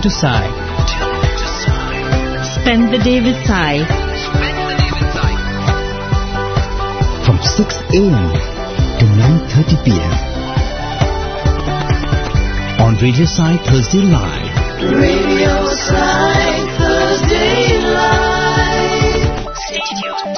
to Sai. Spend the day with Sai. From 6 a.m. to 9:30 p.m. on Radio Sai Thursday Live. Radio Sai Thursday Live. Stay tuned.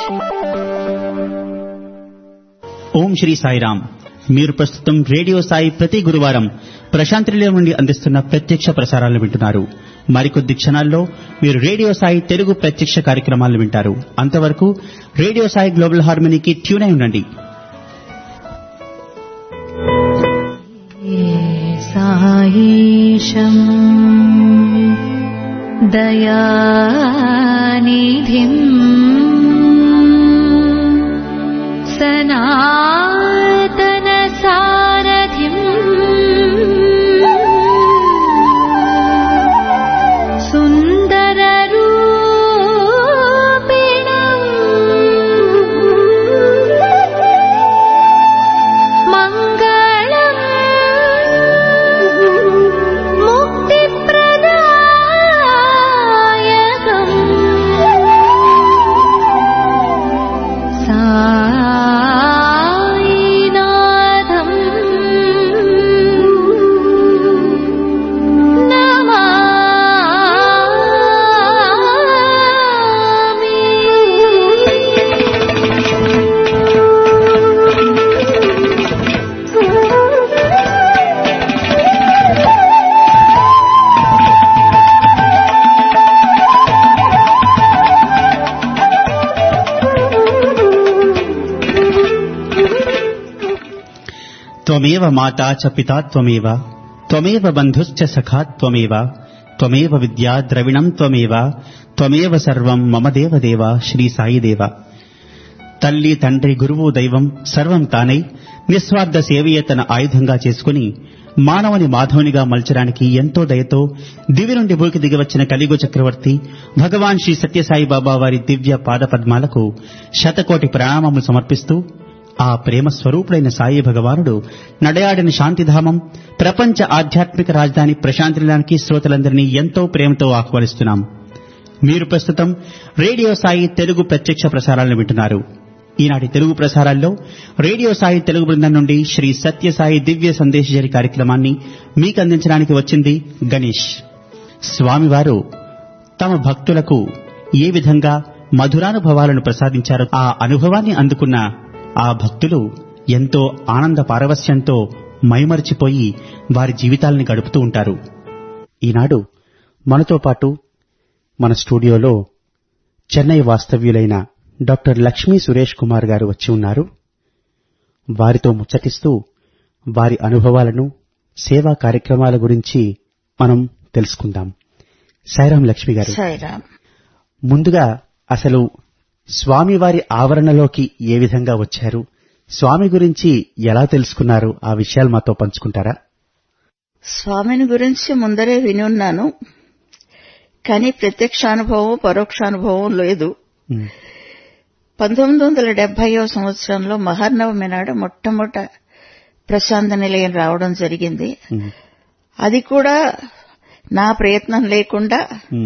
ఓం శ్రీ సాయిరామ్. మీరు ప్రస్తుతం radio Sai ప్రతి గురువారం ప్రశాంతిలో నుండి అందిస్తున్న ప్రత్యక్ష ప్రసారాలను వింటున్నారు. మరికొద్ది క్షణాల్లో మీరు రేడియో సాయి తెలుగు ప్రత్యక్ష కార్యక్రమాలను వింటారు. అంతవరకు రేడియో సాయి గ్లోబల్ హార్మనీకి ట్యూన్ అయి ఉండండి. సాయేశం దయానిధిం సనాతన సారథిం సుందర రూపిణం మంగళం ముక్తిప్రదాయకం సాయినాథం త్వమేవ మాతా చ పితా త్వమేవ త్వమేవ బంధుశ్చ సఖా త్వమేవ త్వమేవ విద్యా ద్రవిణం త్వమేవ త్వమేవ సర్వం మమ దేవదేవ శ్రీ సాయిదేవ. తల్లి తండ్రి గురువు దైవం సర్వం తానై నిస్వార్థ సేవయే తన ఆయుధంగా చేసుకుని మానవుని మాధవునిగా మలచడానికి ఎంతో దయతో దివి నుండి భూమికి దిగివచ్చిన కలియుగ చక్రవర్తి భగవాన్ శ్రీ సత్యసాయి బాబా వారి దివ్య పాదపద్మాలకు శతకోటి ప్రణామములు సమర్పిస్తూ ఆ ప్రేమ స్వరూపుడైన సాయి భగవానుడు నడయాడిన శాంతిధామం ప్రపంచ ఆధ్యాత్మిక రాజధాని ప్రశాంతిలానికి శ్రోతలందరినీ ఎంతో ప్రేమతో ఆహ్వానిస్తున్నాం. మీరు ప్రస్తుతం రేడియో సాయి తెలుగు ప్రత్యక్ష ప్రసారాలను వింటున్నారు. ఈనాటి తెలుగు ప్రసారాల్లో రేడియో సాయి తెలుగు బృందం నుండి శ్రీ సత్యసాయి దివ్య సందేశజరి కార్యక్రమాన్ని మీకు అందించడానికి వచ్చింది గణేష్. స్వామివారు తమ భక్తులకు ఏ విధంగా మధురానుభవాలను ప్రసాదించారో ఆ అనుభవాన్ని అందుకున్న ఆ భక్తులు ఎంతో ఆనంద పారవస్యంతో మైమరిచిపోయి వారి జీవితాల్ని గడుపుతూ ఉంటారు. ఈనాడు మనతో పాటు మన స్టూడియోలో చెన్నై వాస్తవ్యులైన డాక్టర్ లక్ష్మీ సురేష్ కుమార్ గారు వచ్చి ఉన్నారు. వారితో ముచ్చటిస్తూ వారి అనుభవాలను సేవా కార్యక్రమాల గురించి మనం తెలుసుకుందాం. సాయిరాం లక్ష్మి గారు. సాయిరాం. ముందుగా అసలు స్వామివారి ఆవరణలోకి ఏ విధంగా వచ్చారు, స్వామి గురించి ఎలా తెలుసుకున్నారు, ఆ విషయాలు మాతో పంచుకుంటారా? స్వామిని గురించి ముందరే విని ఉన్నాను, కానీ ప్రత్యక్షానుభవం పరోక్షానుభవం లేదు. 1970వ సంవత్సరంలో మహర్నవమి నాడు మొట్టమొదట ప్రశాంత నిలయం రావడం జరిగింది. అది కూడా నా ప్రయత్నం లేకుండా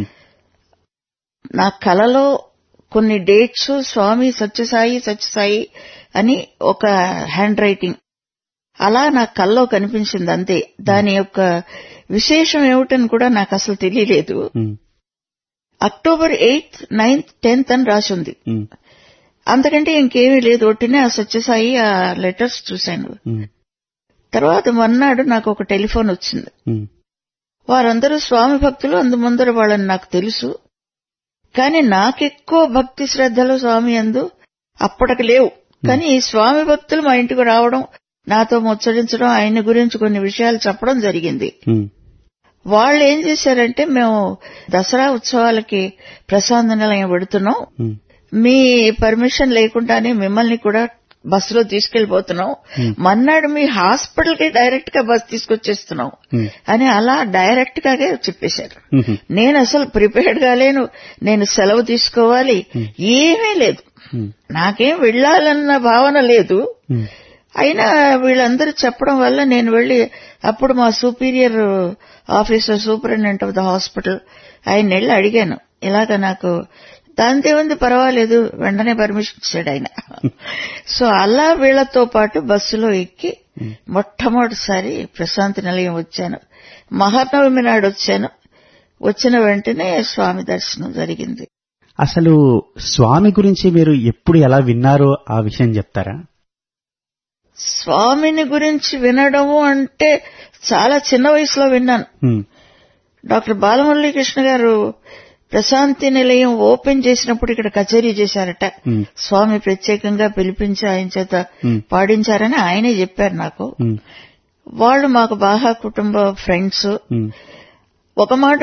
నా కలలో కొన్ని డేట్స్ స్వామి సత్యసాయి అని ఒక హ్యాండ్ రైటింగ్ అలా నా కల్లో కనిపించింది అంతే. దాని యొక్క విశేషం ఏమిటని కూడా నాకు అసలు తెలియలేదు. అక్టోబర్ 8th, 9th, 10th అని రాసింది. అంతకంటే ఇంకేమీ లేదు. ఒట్టినే ఆ సత్యసాయి ఆ లెటర్స్ చూశాను. తర్వాత మొన్నాడు నాకు ఒక టెలిఫోన్ వచ్చింది. వారందరూ స్వామి భక్తులు, అందుముందర వాళ్ళని నాకు తెలుసు. కానీ నాకెక్కువ భక్తి శ్రద్ధలు స్వామి యందు అప్పటికి లేవు. కానీ ఈ స్వామి భక్తులు మా ఇంటికి రావడం, నాతో ముచ్చరించడం, ఆయన గురించి కొన్ని విషయాలు చెప్పడం జరిగింది. వాళ్ళు ఏం చేశారంటే, మేము దసరా ఉత్సవాలకి ప్రశాంత నిలయం పెడుతున్నాం, మీ పర్మిషన్ లేకుండానే మిమ్మల్ని కూడా బస్సులో తీసుకెళ్లిపోతున్నాం, మన్నాడు మీ హాస్పిటల్ కి డైరెక్ట్ గా బస్ తీసుకొచ్చేస్తున్నాం అని అలా డైరెక్ట్ గా చెప్పేశారు. నేను అసలు ప్రిపేర్డ్ గా లేను. నేను సెలవు తీసుకోవాలి ఏమీ లేదు, నాకేం వెళ్లాలన్న భావన లేదు. అయినా వీళ్ళందరూ చెప్పడం వల్ల నేను వెళ్లి అప్పుడు మా superior officer superintendent of the hospital ఆయన వెళ్ళి అడిగాను, ఇలాగ నాకు దాంతేముంది పర్వాలేదు, వెంటనే పర్మిషన్ ఇచ్చాడు ఆయన. సో అలా వీళ్లతో పాటు బస్సులో ఎక్కి మొట్టమొదటిసారి ప్రశాంతి నిలయం వచ్చాను. మహానవమి నాడు వచ్చాను. వచ్చిన వెంటనే స్వామి దర్శనం జరిగింది. అసలు స్వామి గురించి మీరు ఎప్పుడు ఎలా విన్నారో ఆ విషయం చెప్తారా? స్వామిని గురించి వినడము అంటే చాలా చిన్న వయసులో విన్నాను. డాక్టర్ బాలమురళీకృష్ణ గారు ప్రశాంతి నిలయం ఓపెన్ చేసినప్పుడు ఇక్కడ కచేరీ చేశారట. స్వామి ప్రత్యేకంగా పిలిపించి ఆయన చేత పాడించారని ఆయనే చెప్పారు నాకు. వాళ్ళు మాకు బాగా కుటుంబ ఫ్రెండ్స్. ఒక మాట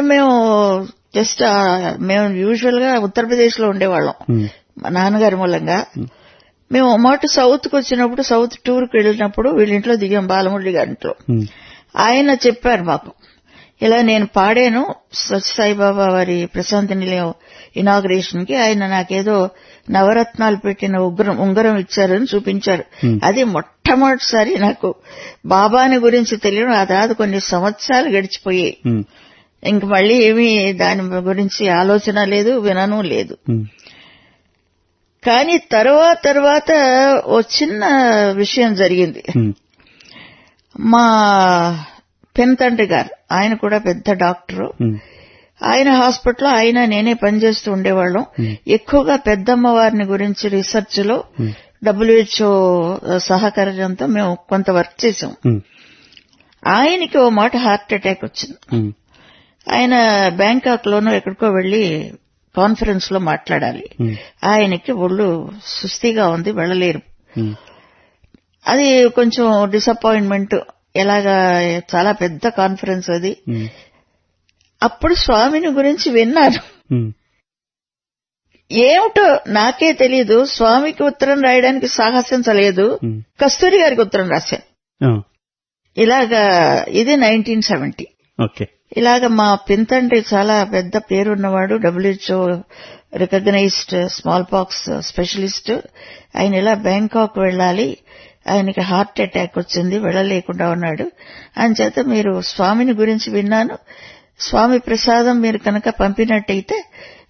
మేము యూజువల్ గా ఉత్తరప్రదేశ్ లో ఉండేవాళ్ళం మా నాన్నగారి మూలంగా. మేము ఒక మాట సౌత్ కు వచ్చినప్పుడు, సౌత్ టూర్ కు వెళ్ళినప్పుడు వీళ్ళింట్లో దిగాం, బాలమురళి గారింట్లో. ఆయన చెప్పారు మాకు, ఇలా నేను పాడాను సత్యసాయిబాబా వారి ప్రశాంతి నిలయం ఇనాగ్రేషన్ కి, ఆయన నాకేదో నవరత్నాలు పెట్టిన ఉంగరం ఇచ్చారని చూపించారు. అది మొట్టమొదటిసారి నాకు బాబాని గురించి తెలియడం. అదాది కొన్ని సంవత్సరాలు గడిచిపోయాయి. ఇంక మళ్ళీ ఏమీ దాని గురించి ఆలోచన లేదు, వినను లేదు. కానీ తర్వాత ఓ చిన్న విషయం జరిగింది. మా పెన్తండ్రి గారు, ఆయన కూడా పెద్ద డాక్టరు. ఆయన హాస్పిటల్లో ఆయన నేనే పనిచేస్తూ ఉండేవాళ్ళం. ఎక్కువగా పెద్దమ్మ వారిని గురించి రీసెర్చ్ లో WHO సహకారంతో మేము కొంత వర్క్ చేశాం. ఆయనకి ఓ మాట హార్ట్ అటాక్ వచ్చింది. ఆయన బ్యాంకాక్ లోనో ఎక్కడికో వెళ్లి కాన్ఫరెన్స్ లో మాట్లాడాలి. ఆయనకి ఒళ్ళు సుస్థిగా ఉంది, వెళ్లలేరు. అది కొంచెం డిసప్పాయింట్మెంట్. ఎలాగా చాలా పెద్ద కాన్ఫరెన్స్ అది. అప్పుడు స్వామిని గురించి విన్నాను. ఏమిటో నాకే తెలీదు, స్వామికి ఉత్తరం రాయడానికి సాహసించలేదు. కస్తూరి గారికి ఉత్తరం రాశాను. ఇలాగా ఇది 1970. ఇలాగ మా పింతండ్రి చాలా పెద్ద పేరున్నవాడు, WHO recognised smallpox specialist. ఆయన ఇలా బ్యాంకాక్ వెళ్ళాలి, ఆయనకి హార్ట్ అటాక్ వచ్చింది, వెళ్ళలేకుండా ఉన్నాడు. అంచేత మీరు స్వామిని గురించి విన్నాను, స్వామి ప్రసాదం మీరు కనుక పంపినట్టయితే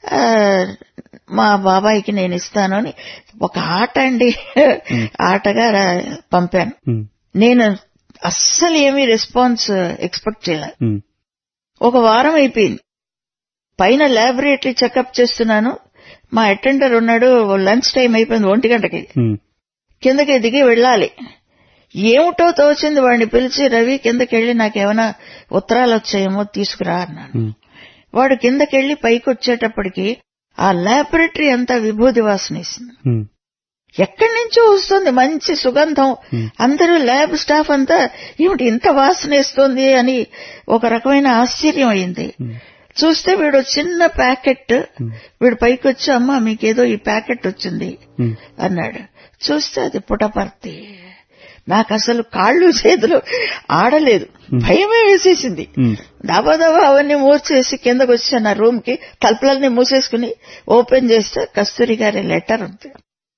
మా బాబాయికి నేను ఇస్తాను అని ఒక ఆట అండి, ఆటగా పంపాను. నేను అస్సలు ఏమీ రెస్పాన్స్ ఎక్స్పెక్ట్ చేయలేదు. ఒక వారం అయిపోయింది. పైన ల్యాబొరేటరీ చెకప్ చేస్తున్నాను. మా అటెండర్ ఉన్నాడు. లంచ్ టైం అయిపోయింది 1 గంటకి. కిందకి దిగి వెళ్ళాలి. ఏమిటో తోచింది, వాడిని పిలిచి, రవి కిందకెళ్లి నాకేమైనా ఉత్తరాలు వచ్చాయేమో తీసుకురా అన్నాను. వాడు కిందకెళ్లి పైకి వచ్చేటప్పటికి ఆ ల్యాబొరేటరీ అంతా విభూది వాసనేసింది. ఎక్కడి నుంచో వస్తుంది మంచి సుగంధం. అందరూ ల్యాబ్ స్టాఫ్ అంతా ఏమిటి ఇంత వాసనేస్తోంది అని ఒక రకమైన ఆశ్చర్యం అయింది. చూస్తే వీడు చిన్న ప్యాకెట్, వీడు పైకి వచ్చి, అమ్మా మీకేదో ఈ ప్యాకెట్ వచ్చింది అన్నాడు. చూస్తే అది పుటపర్తి. నాకు అసలు కాళ్ళు చేతులు ఆడలేదు, భయమే వేసేసింది. దాబాదాబా అవన్నీ మూసేసి కిందకు వచ్చాను నా రూమ్ కి. తలుపులన్నీ మూసేసుకుని ఓపెన్ చేస్తే కస్తూరి గారి లెటర్ ఉంది.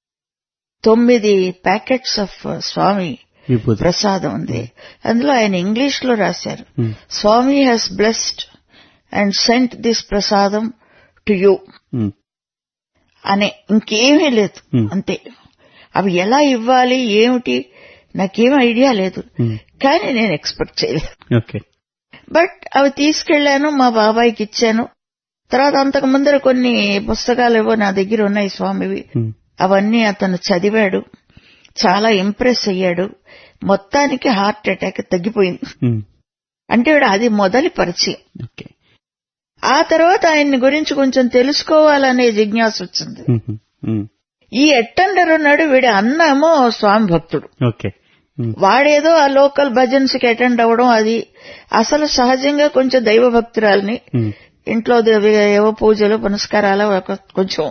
9 ప్యాకెట్స్ ఆఫ్ స్వామి ప్రసాదం ఉంది. అందులో ఆయన ఇంగ్లీష్ లో రాశారు, Swami has blessed and sent this prasadam to you అనే. ఇంకేమీ లేదు, అంతే. అవి ఎలా ఇవ్వాలి ఏమిటి నాకేం ఐడియా లేదు, కానీ నేను ఎక్స్పెక్ట్ చేయలేదు. బట్ అవి తీసుకెళ్లాను, మా బాబాయికి ఇచ్చాను. తర్వాత అంతకు ముందర కొన్ని పుస్తకాలు ఏవో నా దగ్గర ఉన్నాయి స్వామివి. అవన్నీ అతను చదివాడు, చాలా ఇంప్రెస్ అయ్యాడు. మొత్తానికి హార్ట్ అటాక్ తగ్గిపోయింది. అంటే అది మొదటి పరిచయం. ఆ తర్వాత ఆయన్ని గురించి కొంచెం తెలుసుకోవాలనే జిజ్ఞాస వచ్చింది. ఈ అటెండర్ ఉన్నాడు, వీడి అన్నేమో స్వామి భక్తుడు. వాడేదో ఆ లోకల్ భజన్స్ కి అటెండ్ అవ్వడం, అది అసలు సహజంగా కొంచెం దైవ భక్తురాలని, ఇంట్లో ఏవో పూజలు పునస్కారాలు కొంచెం.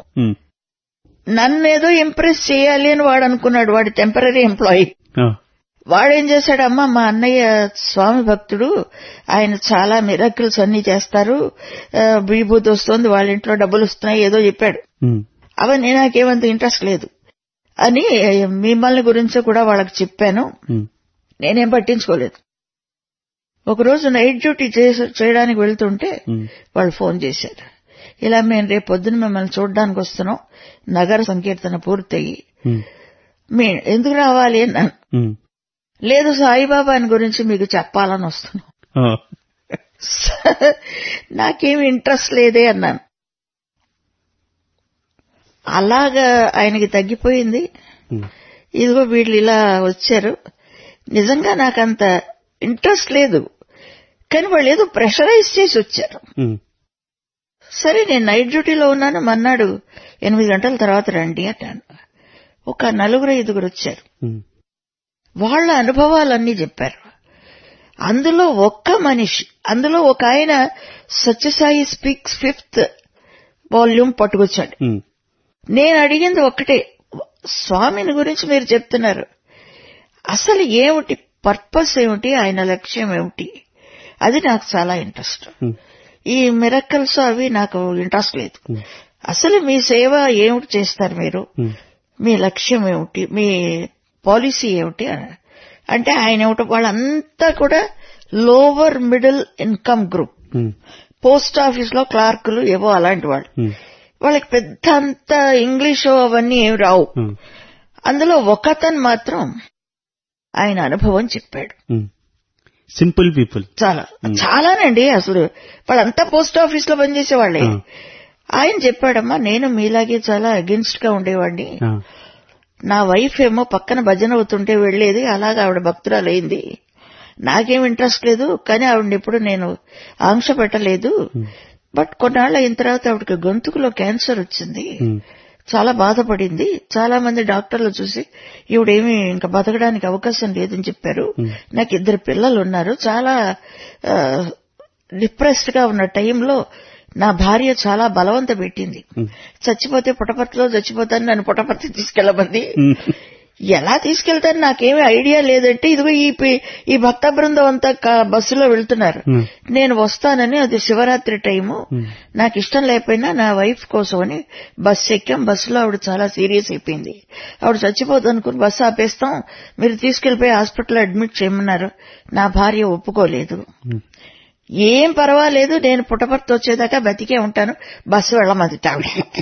నన్నేదో ఇంప్రెస్ చేయాలి అని వాడు అనుకున్నాడు. వాడి టెంపరీ ఎంప్లాయీ. వాడేం చేశాడు, అమ్మా మా అన్నయ్య స్వామి భక్తుడు, ఆయన చాలా మిరాకిల్స్ అన్ని చేస్తారు, విభూతి వస్తుంది, వాళ్ళ ఇంట్లో డబ్బులు వస్తున్నాయి, ఏదో చెప్పాడు. అవన్నీ నాకేమంత ఇంట్రెస్ట్ లేదు. అని మిమ్మల్ని గురించి కూడా వాళ్ళకి చెప్పాను. నేనేం పట్టించుకోలేదు. ఒకరోజు నైట్ డ్యూటీ చేయడానికి వెళ్తుంటే వాళ్ళు ఫోన్ చేశారు. ఇలా మేము రేపు పొద్దున మిమ్మల్ని చూడడానికి వస్తున్నాం, నగర సంకీర్తన పూర్తయి ఎందుకు రావాలి అన్నాను. లేదు సాయిబాబాని గురించి మీకు చెప్పాలని వస్తున్నాం. నాకేమి ఇంట్రెస్ట్ లేదే అన్నాను. అలాగా ఆయనకి తగ్గిపోయింది. ఇదిగో వీళ్ళు ఇలా వచ్చారు. నిజంగా నాకంత ఇంట్రెస్ట్ లేదు, కానీ వాళ్ళు ఏదో ప్రెషరైజ్ చేసి వచ్చారు. సరే నేను నైట్ డ్యూటీలో ఉన్నాను, మన్నాడు 8 గంటల తర్వాత రండి అన్నాను. ఒక 4-5 వచ్చారు. వాళ్ళ అనుభవాలన్నీ చెప్పారు. అందులో అందులో ఒక ఆయన సత్యసాయి స్పీక్స్ 5th వాల్యూమ్ పట్టుకొచ్చాడు. నేను అడిగింది ఒక్కటే, స్వామిని గురించి మీరు చెప్తున్నారు, అసలు ఏమిటి పర్పస్ ఏమిటి, ఆయన లక్ష్యం ఏమిటి? అది నాకు చాలా ఇంట్రెస్ట్. ఈ మిరకల్స్ అవి నాకు ఇంట్రెస్ట్ లేదు. అసలు మీ సేవ ఏమిటి చేస్తారు మీరు, మీ లక్ష్యం ఏమిటి, మీ పాలసీ ఏమిటి అంటే ఆయన ఏమిటి, వాళ్ళంతా కూడా lower middle income group, post office లో క్లార్కులు ఏవో అలాంటి వాళ్ళు. వాళ్ళకి పెద్ద అంత ఇంగ్లీషు అవన్నీ ఏమి రావు. అందులో ఒకతను మాత్రం ఆయన అనుభవం చెప్పాడు. సింపుల్ పీపుల్ చాలానండి. అసలు వాళ్ళంతా పోస్ట్ ఆఫీస్ లో పనిచేసేవాళ్లే. ఆయన చెప్పాడమ్మా, నేను మీలాగే చాలా అగెన్స్ట్ గా ఉండేవాడిని. నా వైఫ్ ఏమో పక్కన భజన అవుతుంటే వెళ్లేది, అలాగా ఆవిడ భక్తురాలైంది. నాకేం ఇంట్రెస్ట్ లేదు, కానీ ఆవిడని ఎప్పుడు నేను ఆంక్ష పెట్టలేదు. బట్ కొన్నాళ్ళు అయిన తర్వాత ఆవిడకి గొంతుకులో క్యాన్సర్ వచ్చింది. చాలా బాధపడింది. చాలా మంది డాక్టర్లు చూసి ఈవిడేమీ ఇంకా బతకడానికి అవకాశం లేదని చెప్పారు. నాకు 2 పిల్లలు ఉన్నారు. చాలా డిప్రెస్డ్ గా ఉన్న టైంలో నా భార్య చాలా బలవంత పెట్టింది. చచ్చిపోతే పుట్టపర్తిలో చచ్చిపోతాను, నన్ను పుట్టపర్తి తీసుకెళ్లమంది. ఎలా తీసుకెళ్తాను నాకేమీ ఐడియా లేదంటే, ఇదిగో ఈ భక్త బృందం అంతా బస్సులో వెళ్తున్నారు, నేను వస్తానని, అది శివరాత్రి టైము, నాకు ఇష్టం లేకపోయినా నా వైఫ్ కోసం అని బస్సు ఎక్కాం. బస్సులో ఆవిడ చాలా సీరియస్ అయిపోయింది. ఆవిడ చచ్చిపోదనుకుని బస్సు ఆపేస్తాం, మీరు తీసుకెళ్లిపోయి హాస్పిటల్లో అడ్మిట్ చేయమన్నారు. నా భార్య ఒప్పుకోలేదు. ఏం పర్వాలేదు, నేను పుట్టపర్తి వచ్చేదాకా బతికే ఉంటాను, బస్సు వెళ్ళమంది ఆవిడ.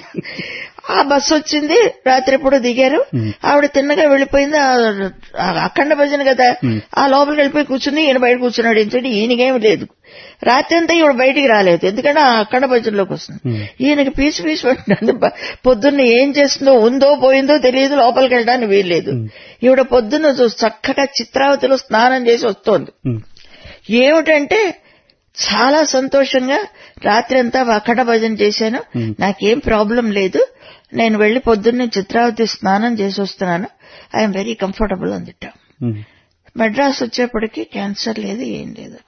ఆ బస్సు వచ్చింది, రాత్రి ఎప్పుడు దిగారు. ఆవిడ తిన్నగా వెళ్లిపోయింది. అఖండ భజన కదా, ఆ లోపలికి వెళ్ళిపోయి కూర్చుని ఈయన బయట కూర్చున్నాడు. ఏంటంటే ఈయనకేమి లేదు. రాత్రి అంతా ఈవిడ బయటికి రాలేదు, ఎందుకంటే ఆ అఖండ భజనలోకి వస్తుంది. ఈయనకి పీసు పట్టింది. పొద్దున్న ఏం చేస్తుందో, ఉందో పోయిందో తెలియదు, లోపలికి వెళ్ళడానికి వీల్లేదు. ఈవిడ పొద్దున్న చక్కగా చిత్రావతిలో స్నానం చేసి వస్తోంది. ఏమిటంటే చాలా సంతోషంగా రాత్రి అంతా అఖండ భజన చేశాను, నాకేం ప్రాబ్లం లేదు, నేను వెళ్లి పొద్దున్నే చిత్రావతి స్నానం చేసి వస్తున్నాను, ఐఎమ్ వెరీ కంఫర్టబుల్ అందిట. మెడ్రాస్ వచ్చేప్పటికి క్యాన్సర్ లేదు, ఏం లేదు.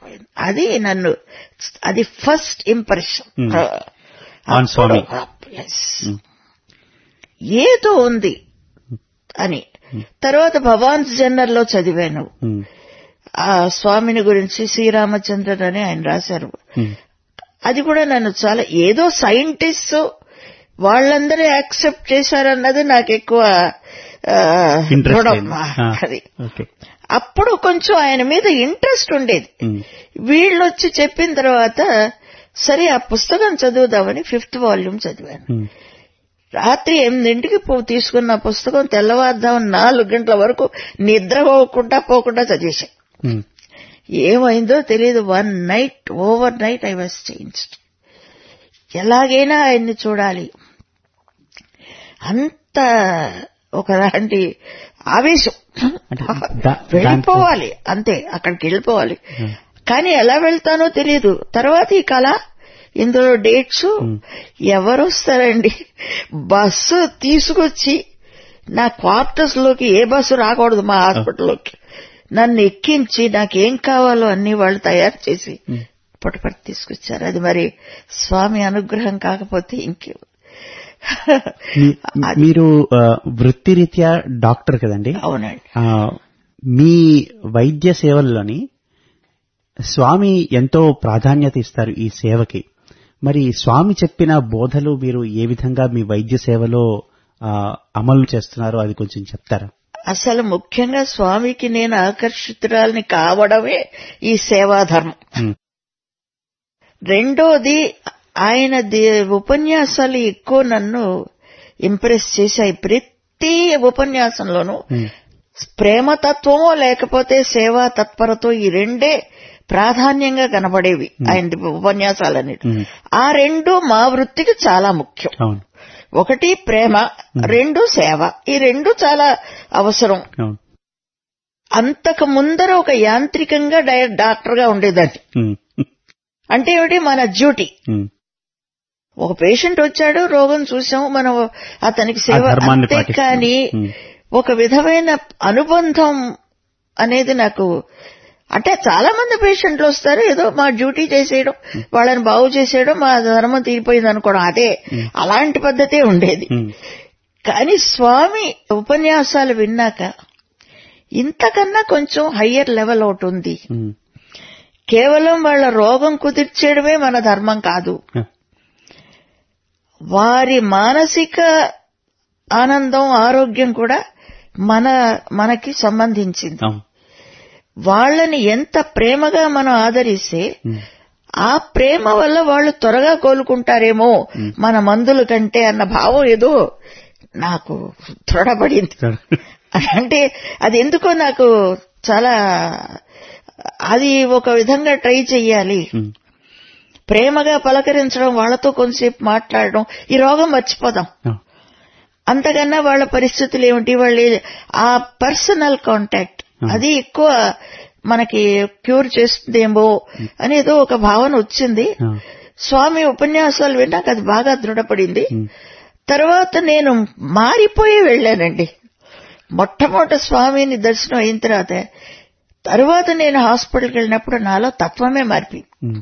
అది ఫస్ట్ ఇంప్రెషన్. ఏదో ఉంది అని. తర్వాత భవాన్స్ జర్నల్ లో చదివాను ఆ స్వామిని గురించి. శ్రీరామచంద్రన్ అని ఆయన రాశారు. అది కూడా నన్ను చాలా, ఏదో సైంటిస్ట్ వాళ్ళందరూ యాక్సెప్ట్ చేశారన్నది నాకు ఎక్కువ అది. అప్పుడు కొంచెం ఆయన మీద ఇంట్రెస్ట్ ఉండేది. వీళ్ళు వచ్చి చెప్పిన తర్వాత సరే ఆ పుస్తకం చదువుదామని 5th వాల్యూమ్ చదివాను. రాత్రి 8ంటికి తీసుకున్న పుస్తకం తెల్లవారుదామని 4 గంటల వరకు నిద్ర పోకుండా చదివేశాను. ఏమైందో తెలియదు. Overnight I was changed. ఎలాగైనా ఆయన్ని చూడాలి, అంత ఒకలాంటి ఆవేశం. వెళ్ళిపోవాలి అంతే, అక్కడికి వెళ్ళిపోవాలి. కానీ ఎలా వెళ్తానో తెలియదు. తర్వాత ఈ కళ, ఇందులో డేట్స్, ఎవరు వస్తారండి, బస్సు తీసుకొచ్చి నా క్వార్టర్స్ లోకి ఏ బస్సు రాకూడదు మా హాస్పిటల్లోకి, నన్ను ఎక్కించి నాకేం కావాలో అన్ని వాళ్ళు తయారు చేసి పుట్టపర్తి తీసుకొచ్చారు. అది మరి స్వామి అనుగ్రహం కాకపోతే ఇంకేం. మీరు వృత్తిరీత్యా డాక్టర్ కదండి? అవునండి. మీ వైద్య సేవల్లోని స్వామి ఎంతో ప్రాధాన్యత ఇస్తారు ఈ సేవకి. మరి స్వామి చెప్పిన బోధలు మీరు ఏ విధంగా మీ వైద్య సేవలో అమలు చేస్తున్నారో అది కొంచెం చెప్తారా? అసలు ముఖ్యంగా స్వామికి నేను ఆకర్షితురాల్ని కావడమే ఈ సేవాధర్మం. రెండోది ఆయన ఉపన్యాసాలు ఎక్కువ నన్ను ఇంప్రెస్ చేశాయి. ప్రతి ఉపన్యాసంలోనూ ప్రేమతత్వమో లేకపోతే సేవా తత్పరతో ఈ రెండే ప్రాధాన్యంగా కనబడేవి ఆయన ఉపన్యాసాలన్నిటి. ఆ రెండు మా వృత్తికి చాలా ముఖ్యం. ఒకటి ప్రేమ, రెండు సేవ. ఈ రెండు చాలా అవసరం. అంతకు ముందర ఒక యాంత్రికంగా డాక్టర్గా ఉండేదాన్ని. అంటే ఏమిటి, మన డ్యూటీ. ఒక పేషెంట్ వచ్చాడు, రోగం చూసాము, మనం అతనికి సేవ. అంతే కానీ ఒక విధమైన అనుబంధం అనేది నాకు, అంటే చాలా మంది పేషెంట్లు వస్తారు, ఏదో మా డ్యూటీ చేసేయడం, వాళ్ళని బాగు చేసేయడం, మా ధర్మం తీరిపోయింది అనుకోవడం, అదే అలాంటి పద్ధతే ఉండేది. కానీ స్వామి ఉపన్యాసాలు విన్నాక ఇంతకన్నా కొంచెం హయ్యర్ లెవెల్ ఒకటి ఉంది. కేవలం వాళ్ళ రోగం కుదిర్చేయడమే మన ధర్మం కాదు, వారి మానసిక ఆనందం, ఆరోగ్యం కూడా మనకి సంబంధించింది. వాళ్ళని ఎంత ప్రేమగా మనం ఆదరిస్తే ఆ ప్రేమ వల్ల వాళ్ళు త్వరగా కోలుకుంటారేమో మన మందుల కంటే అన్న భావం ఏదో నాకు దృఢపడింది. అంటే అది ఎందుకో నాకు చాలా, అది ఒక విధంగా ట్రై చెయ్యాలి. ప్రేమగా పలకరించడం, వాళ్లతో కొంతసేపు మాట్లాడడం, ఈ రోగం మర్చిపోదాం. అంతకన్నా వాళ్ళ పరిస్థితులు ఏమిటి, వాళ్ళు ఆ పర్సనల్ కాంటాక్ట్ అది ఎక్కువ మనకి క్యూర్ చేస్తుందేమో అనేదో ఒక భావన వచ్చింది. స్వామి ఉపన్యాసాలు విన్నాక అది బాగా దృఢపడింది. తర్వాత నేను మారిపోయి వెళ్ళానండి. మొట్టమొదటి స్వామిని దర్శనం అయిన తర్వాత నేను హాస్పిటల్కి వెళ్ళినప్పుడు నాలో తత్వమే మారిపోయింది.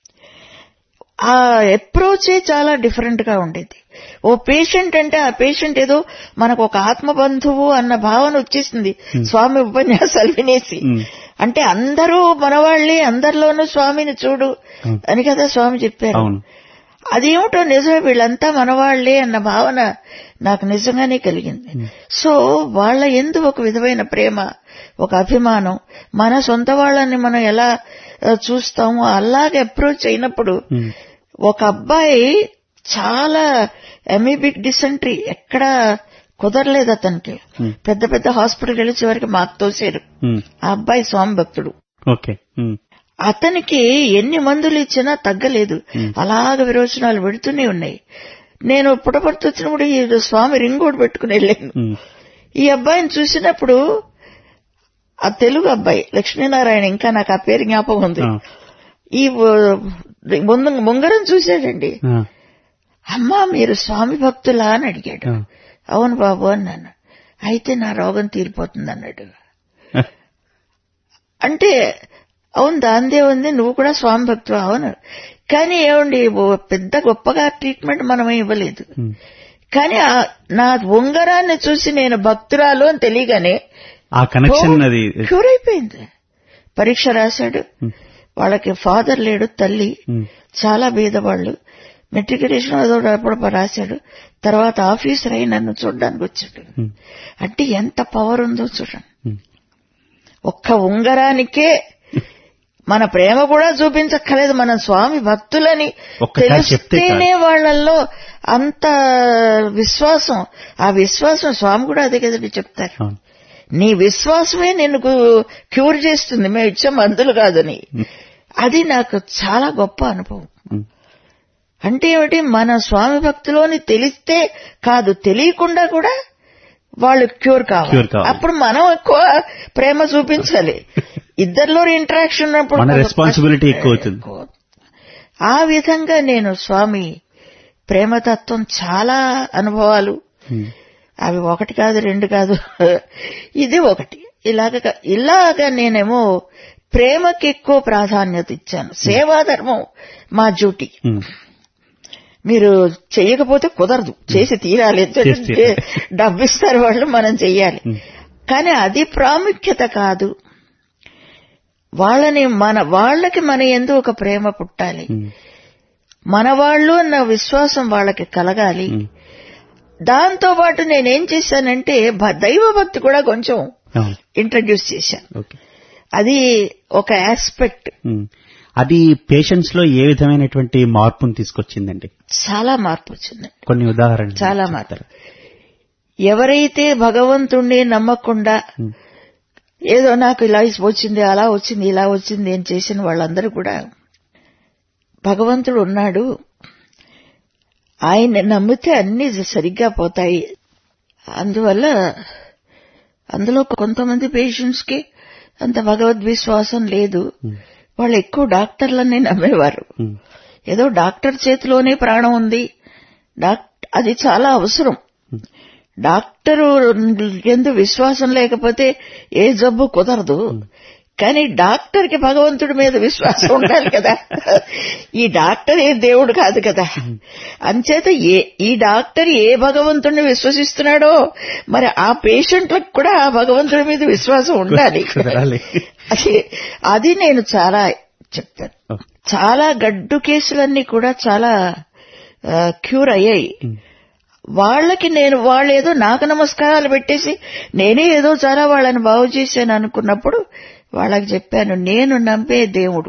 ఆ అప్రోచే చాలా డిఫరెంట్ గా ఉండేది. ఓ పేషెంట్ అంటే ఆ పేషెంట్ ఏదో మనకు ఒక ఆత్మబంధువు అన్న భావన వచ్చేసింది స్వామి ఉపన్యాసాలు వినేసి. అంటే అందరూ మనవాళ్లే, అందరిలోనూ స్వామిని చూడు అని కదా స్వామి చెప్పారు. అదేమిటో నిజమే, వీళ్ళంతా మనవాళ్లే అన్న భావన నాకు నిజంగానే కలిగింది. సో వాళ్ళ యందు ఒక విధమైన ప్రేమ, ఒక అభిమానం, మన సొంత వాళ్ళని మనం ఎలా చూస్తామో అలాగే అప్రోచ్ అయినప్పుడు, ఒక అబ్బాయి చాలా ఎమీబిక్ డిసెంట్రీ, ఎక్కడా కుదరలేదు అతనికి, పెద్ద పెద్ద హాస్పిటల్కి వెళ్ళి చివరికి మాకు తోసారు. ఆ అబ్బాయి స్వామి భక్తుడు. అతనికి ఎన్ని మందులు ఇచ్చినా తగ్గలేదు, అలాగ విరోచనాలు పెడుతూనే ఉన్నాయి. నేను పుట్టపర్తి వచ్చినప్పుడు ఈ స్వామి రింగ్ కూడా పెట్టుకుని వెళ్ళాను. ఈ అబ్బాయిని చూసినప్పుడు, ఆ తెలుగు అబ్బాయి లక్ష్మీనారాయణ, ఇంకా నాకు ఆ పేరు జ్ఞాపకం ఉంది, ఈ ముంగరం చూశాడండి. అమ్మా మీరు స్వామి భక్తులా అని అడిగాడు. అవును బాబు అన్నాను. అయితే నా రోగం తీరిపోతుంది అన్నాడు. అంటే అవును దాందే ఉంది, నువ్వు కూడా స్వామి భక్తులు. అవును, కానీ ఏమండి పెద్ద గొప్పగా ట్రీట్మెంట్ మనమే ఇవ్వలేదు. కానీ నా ఉంగరాన్ని చూసి నేను భక్తురాలు అని తెలియగానే ఆ కనెక్షన్ అది క్యూర్ అయిపోయింది. పరీక్ష రాశాడు, వాళ్ళకి ఫాదర్ లేడు, తల్లి చాలా బీదవాళ్లు. మెట్రికులేషన్ ఏదో అప్పుడు రాశాడు. తర్వాత ఆఫీసర్ అయి నన్ను చూడడానికి వచ్చాడు. అంటే ఎంత పవర్ ఉందో చూడండి. ఒక్క ఉంగరానికే మన ప్రేమ కూడా చూపించక్కర్లేదు, మన స్వామి భక్తులని తెలిస్తేనే వాళ్లలో అంత విశ్వాసం. ఆ విశ్వాసం స్వామి కూడా అదే కదండి చెప్తారు, నీ విశ్వాసమే నిన్ను క్యూర్ చేస్తుంది, మేము ఇచ్చే మందులు కాదని. అది నాకు చాలా గొప్ప అనుభవం. అంటే ఏమిటి, మన స్వామి భక్తులోని తెలిస్తే కాదు, తెలియకుండా కూడా వాళ్ళు క్యూర్ కావాలి. అప్పుడు మనం ఎక్కువ ప్రేమ చూపించాలి. ఇద్దరిలో ఇంటరాక్షన్ ఉన్నప్పుడు మన రెస్పాన్సిబిలిటీ ఎక్కువ అవుతుంది. ఆ విధంగా నేను స్వామి ప్రేమతత్వం చాలా అనుభవాలు, అవి ఒకటి కాదు రెండు కాదు, ఇది ఒకటి. ఇలాగా నేనేమో ప్రేమకి ఎక్కువ ప్రాధాన్యత ఇచ్చాను. సేవాధర్మం మా డ్యూటీ, మీరు చెయ్యకపోతే కుదరదు, చేసి తీరాలి. డబ్బిస్తారు వాళ్ళు, మనం చెయ్యాలి. కానీ అది ప్రాముఖ్యత కాదు. వాళ్ళకి మన యందు ఒక ప్రేమ పుట్టాలి, మన వాళ్ళు అన్న విశ్వాసం వాళ్ళకి కలగాలి. దాంతో పాటు నేనేం చేశానంటే దైవభక్తి కూడా కొంచెం ఇంట్రడ్యూస్ చేశాను. ఓకే. అది ఒక ఆస్పెక్ట్. అది పేషెంట్స్ లో ఏ విధమైనటువంటి మార్పును తీసుకొచ్చిందండి? చాలా మార్పు వచ్చిందండి. కొన్ని ఉదాహరణలు చాలా మార్పు. ఎవరైతే భగవంతుణ్ణి నమ్మకుండా ఏదో నాకు ఇలా వచ్చింది, అలా వచ్చింది, ఇలా వచ్చింది అని చేసిన వాళ్ళందరూ కూడా భగవంతుడు ఉన్నాడు, ఆయన నమ్మితే అన్ని సరిగ్గా పోతాయి. అందువల్ల అందులో కొంతమంది పేషెంట్స్ కి అంత భగవద్విశ్వాసం లేదు. వాళ్ళు ఎక్కువ డాక్టర్లనే నమ్మేవారు. ఏదో డాక్టర్ చేతిలోనే ప్రాణం ఉంది, అది చాలా అవసరం. డాక్టరు ఎందు విశ్వాసం లేకపోతే ఏ జబ్బు కుదరదు. కానీ డాక్టర్ కి భగవంతుడి మీద విశ్వాసం ఉండాలి కదా. ఈ డాక్టర్ ఏ దేవుడు కాదు కదా. అంచేత ఈ డాక్టర్ ఏ భగవంతుడిని విశ్వసిస్తున్నాడో మరి ఆ పేషెంట్లకు కూడా ఆ భగవంతుడి మీద విశ్వాసం ఉండాలి. అది నేను చాలా చెప్తాను. చాలా గడ్డు కేసులన్నీ కూడా చాలా క్యూర్ అయ్యాయి. వాళ్ళకి వాళ్ళేదో నాకు నమస్కారాలు పెట్టేసి నేనే ఏదో చాలా వాళ్ళని బాగు చేశాను అనుకున్నప్పుడు వాళ్ళకి చెప్పాను, నేను నమ్మే దేవుడు,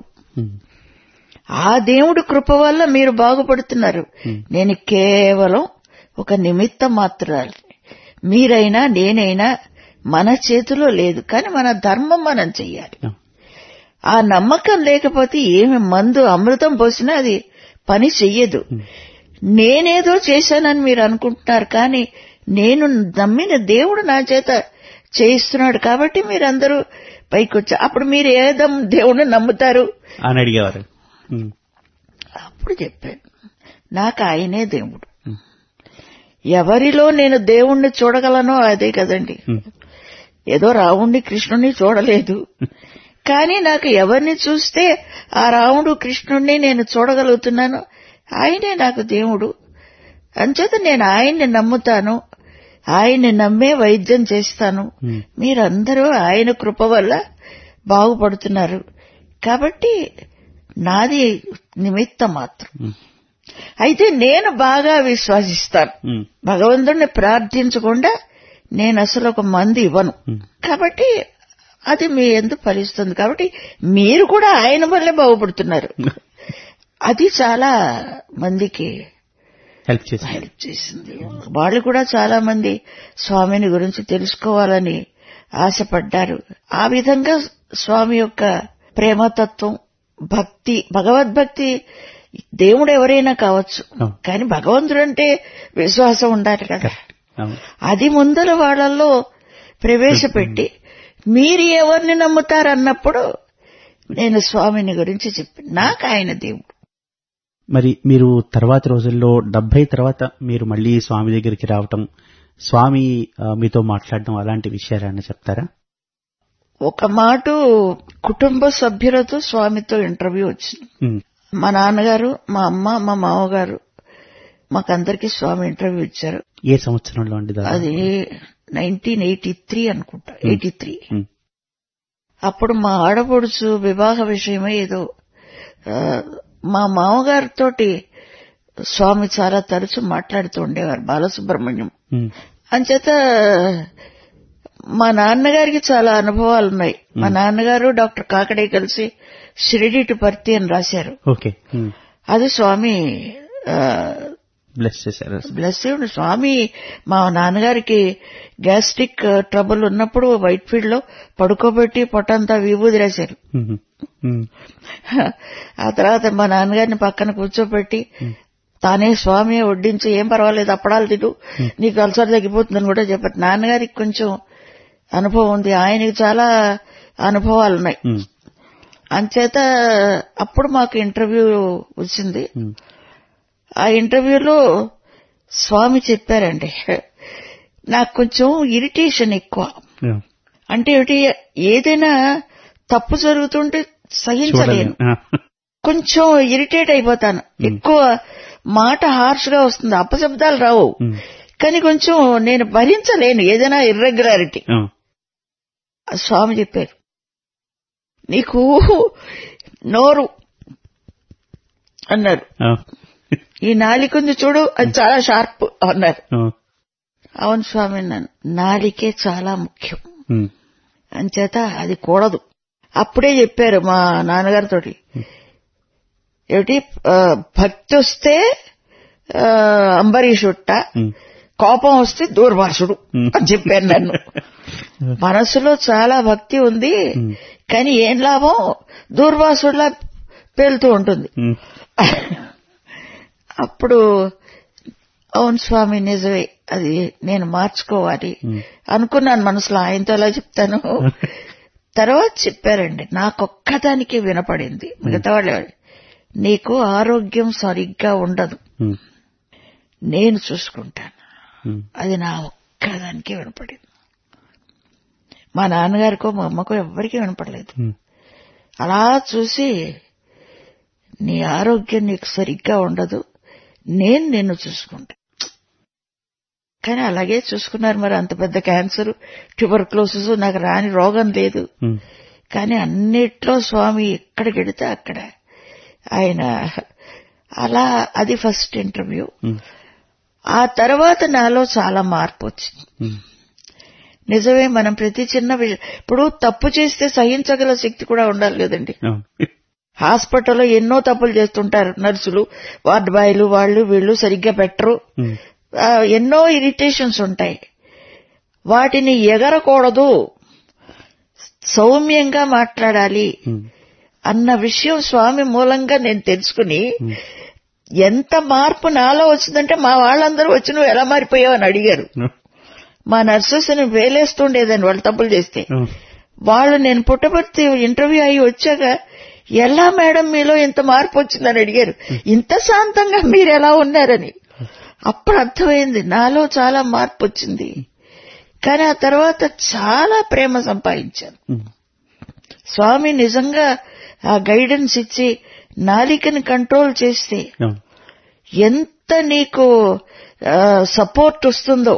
ఆ దేవుడు కృప వల్ల మీరు బాగుపడుతున్నారు. నేను కేవలం ఒక నిమిత్తం మాత్రాలు. మీరైనా నేనైనా మన చేతిలో లేదు, కానీ మన ధర్మం మనం చెయ్యాలి. ఆ నమ్మకం లేకపోతే ఏమి మందు అమృతం పోసినా అది పని చెయ్యదు. నేనేదో చేశానని మీరు అనుకుంటున్నారు, కానీ నేను నమ్మిన దేవుడు నా చేత చేయిస్తున్నాడు కాబట్టి మీరందరూ పైకొచ్చారు. అప్పుడు మీరు ఏ దేవుడిని నమ్ముతారు అని అడిగేవారు. అప్పుడు చెప్పాను, నాకు ఆయనే దేవుడు. ఎవరిలో నేను దేవుణ్ణి చూడగలనో అదే కదండి. ఏదో రాముణ్ణి కృష్ణుణ్ణి చూడలేదు, కానీ నాకు ఎవరిని చూస్తే ఆ రాముడు కృష్ణుణ్ణి నేను చూడగలుగుతున్నాను, ఆయనే నాకు దేవుడు. అంచేత నేను ఆయన్ని నమ్ముతాను, ఆయన్ని నమ్మే వైద్యం చేస్తాను. మీరందరూ ఆయన కృప వల్ల బాగుపడుతున్నారు. కాబట్టి నాది నిమిత్తం మాత్రం. అయితే నేను బాగా విశ్వసిస్తాను. భగవంతుడిని ప్రార్థించకుండా నేను అసలు ఒక మంది ఇవ్వను. కాబట్టి అది మీ ఎందుకు ఫలిస్తుంది. కాబట్టి మీరు కూడా ఆయన వల్లే బాగుపడుతున్నారు. అది చాలా మందికి హెల్ప్ చేసింది. వాళ్ళు కూడా చాలా మంది స్వామిని గురించి తెలుసుకోవాలని ఆశపడ్డారు. ఆ విధంగా స్వామి యొక్క ప్రేమతత్వం, భక్తి, భగవద్భక్తి, దేవుడు ఎవరైనా కావచ్చు, కానీ భగవంతుడు అంటే విశ్వాసం ఉండాలి కదా. అది ముందర వాళ్ళల్లో ప్రవేశపెట్టి మీరు ఎవరిని నమ్ముతారన్నప్పుడు నేను స్వామిని గురించి చెప్పి నాకు ఆయన దేవుడు. మరి మీరు తర్వాత రోజుల్లో 70 తర్వాత మీరు మళ్ళీ స్వామి దగ్గరికి రావటం, స్వామి మీతో మాట్లాడడం, అలాంటి విషయాలన్నా చెప్తారా? ఒక మాట కుటుంబ సభ్యులతో స్వామితో ఇంటర్వ్యూ వచ్చింది. మా నాన్నగారు, మా అమ్మ, మా మామగారు, మాకందరికీ స్వామి ఇంటర్వ్యూ ఇచ్చారు. ఏ సంవత్సరంలో అండి? అది 1983 అనుకుంటా, 83. అప్పుడు మా ఆడపడుచు వివాహ విషయమై ఏదో మా మామగారితోటి స్వామి చాలా తరచు మాట్లాడుతూ ఉండేవారు, బాలసుబ్రహ్మణ్యం. అంచేత మా నాన్నగారికి చాలా అనుభవాలున్నాయి. మా నాన్నగారు డాక్టర్ కాకడే కలిసి షిరిడి టు పర్తి అని రాశారు. అది స్వామి బ్లెస్ చేయండి. స్వామి మా నాన్నగారికి గ్యాస్ట్రిక్ ట్రబుల్ ఉన్నప్పుడు వైట్ ఫీల్డ్ లో పడుకోబెట్టి పొట్టంతా విభూది రాశారు. ఆ తర్వాత మా నాన్నగారిని పక్కన కూర్చోబెట్టి తానే స్వామి వడ్డించి ఏం పర్వాలేదు అప్పడాలు తిను, నీకు అల్సర్ తగ్గిపోతుందని కూడా చెప్పారు. నాన్నగారికి కొంచెం అనుభవం ఉంది, ఆయనకి చాలా అనుభవాలున్నాయి. అంచేత అప్పుడు మాకు ఇంటర్వ్యూ వచ్చింది. ఆ ఇంటర్వ్యూలో స్వామి చెప్పారండి, నాకు కొంచెం ఇరిటేషన్ ఎక్కువ. అంటే ఏదైనా తప్పు జరుగుతుంటే సహించలేను, కొంచెం ఇరిటేట్ అయిపోతాను, ఎక్కువ మాట హార్ష్ గా వస్తుంది, అపశబ్దాలు రావు, కానీ కొంచెం నేను భరించలేను ఏదైనా ఇర్రెగ్యులారిటీ. స్వామి చెప్పారు, నీకు నోరు అన్నారు, ఈ నాలికుంది చూడు అది చాలా షార్ప్ అన్నారు. అవును స్వామి, నాలికే చాలా ముఖ్యం, అంచేత అది కూడదు. అప్పుడే చెప్పారు మా నాన్నగారితో, ఏమిటి భక్తి వస్తే అంబరీషుట్ట, కోపం వస్తే దూర్వాసుడు అని చెప్పారు నన్ను. మనసులో చాలా భక్తి ఉంది, కానీ ఏం లాభం, దూర్వాసుడిలా పేలుతూ ఉంటుంది. అప్పుడు అవును స్వామి నిజమే, అది నేను మార్చుకోవాలి అనుకున్నాను మనసులో. ఆయనతో ఎలా చెప్తాను. తర్వాత చెప్పారండి, నాకొక్కదానికి వినపడింది, మిగతా వాళ్ళు నీకు ఆరోగ్యం సరిగ్గా ఉండదు, నేను చూసుకుంటాను. అది నా ఒక్కదానికి వినపడింది. మా నాన్నగారికో మా అమ్మకో ఎవ్వరికీ వినపడలేదు. అలా చూసి, నీ ఆరోగ్యం నీకు సరిగ్గా ఉండదు, నేను నిన్ను చూసుకుంటా. కానీ అలాగే చూసుకున్నారు. మరి అంత పెద్ద క్యాన్సర్, ట్యూబర్క్లోసిస్, నాకు రాని రోగం లేదు. కానీ అన్నిట్లో స్వామి ఎక్కడికెడితే అక్కడ ఆయన అలా. అది ఫస్ట్ ఇంటర్వ్యూ. ఆ తర్వాత నాలో చాలా మార్పు వచ్చింది. నిజమే, మనం ప్రతి చిన్న విషయం, ఇప్పుడు తప్పు చేస్తే సహించగల శక్తి కూడా ఉండాలి కదండి. హాస్పిటల్లో ఎన్నో తప్పులు చేస్తుంటారు నర్సులు, వార్డ్ బాయ్లు, వాళ్ళు వీళ్ళు సరిగ్గా పెట్టరు, ఎన్నో ఇరిటేషన్స్ ఉంటాయి. వాటిని ఎగరకూడదు, సౌమ్యంగా మాట్లాడాలి అన్న విషయం స్వామి మూలంగా నేను తెలుసుకుని, ఎంత మార్పు నాలో వచ్చిందంటే మా వాళ్ళందరూ వచ్చి నువ్వు ఎలా మారిపోయావు అని అడిగారు. మా నర్సెస్ ని వేలేస్తుండేదని వాళ్ళు తప్పులు చేస్తే. వాళ్ళు నేను పుట్టపర్తి ఇంటర్వ్యూ అయ్యి వచ్చాక, ఎలా మేడం మీలో ఇంత మార్పు వచ్చిందని అడిగారు. ఇంత శాంతంగా మీరు ఎలా ఉన్నారని. అప్పుడు అర్థమైంది నాలో చాలా మార్పు వచ్చింది. కానీ ఆ తర్వాత చాలా ప్రేమ సంపాదించాను. స్వామి నిజంగా ఆ గైడెన్స్ ఇచ్చి నాలికని కంట్రోల్ చేస్తే ఎంత నీకు సపోర్ట్ వస్తుందో.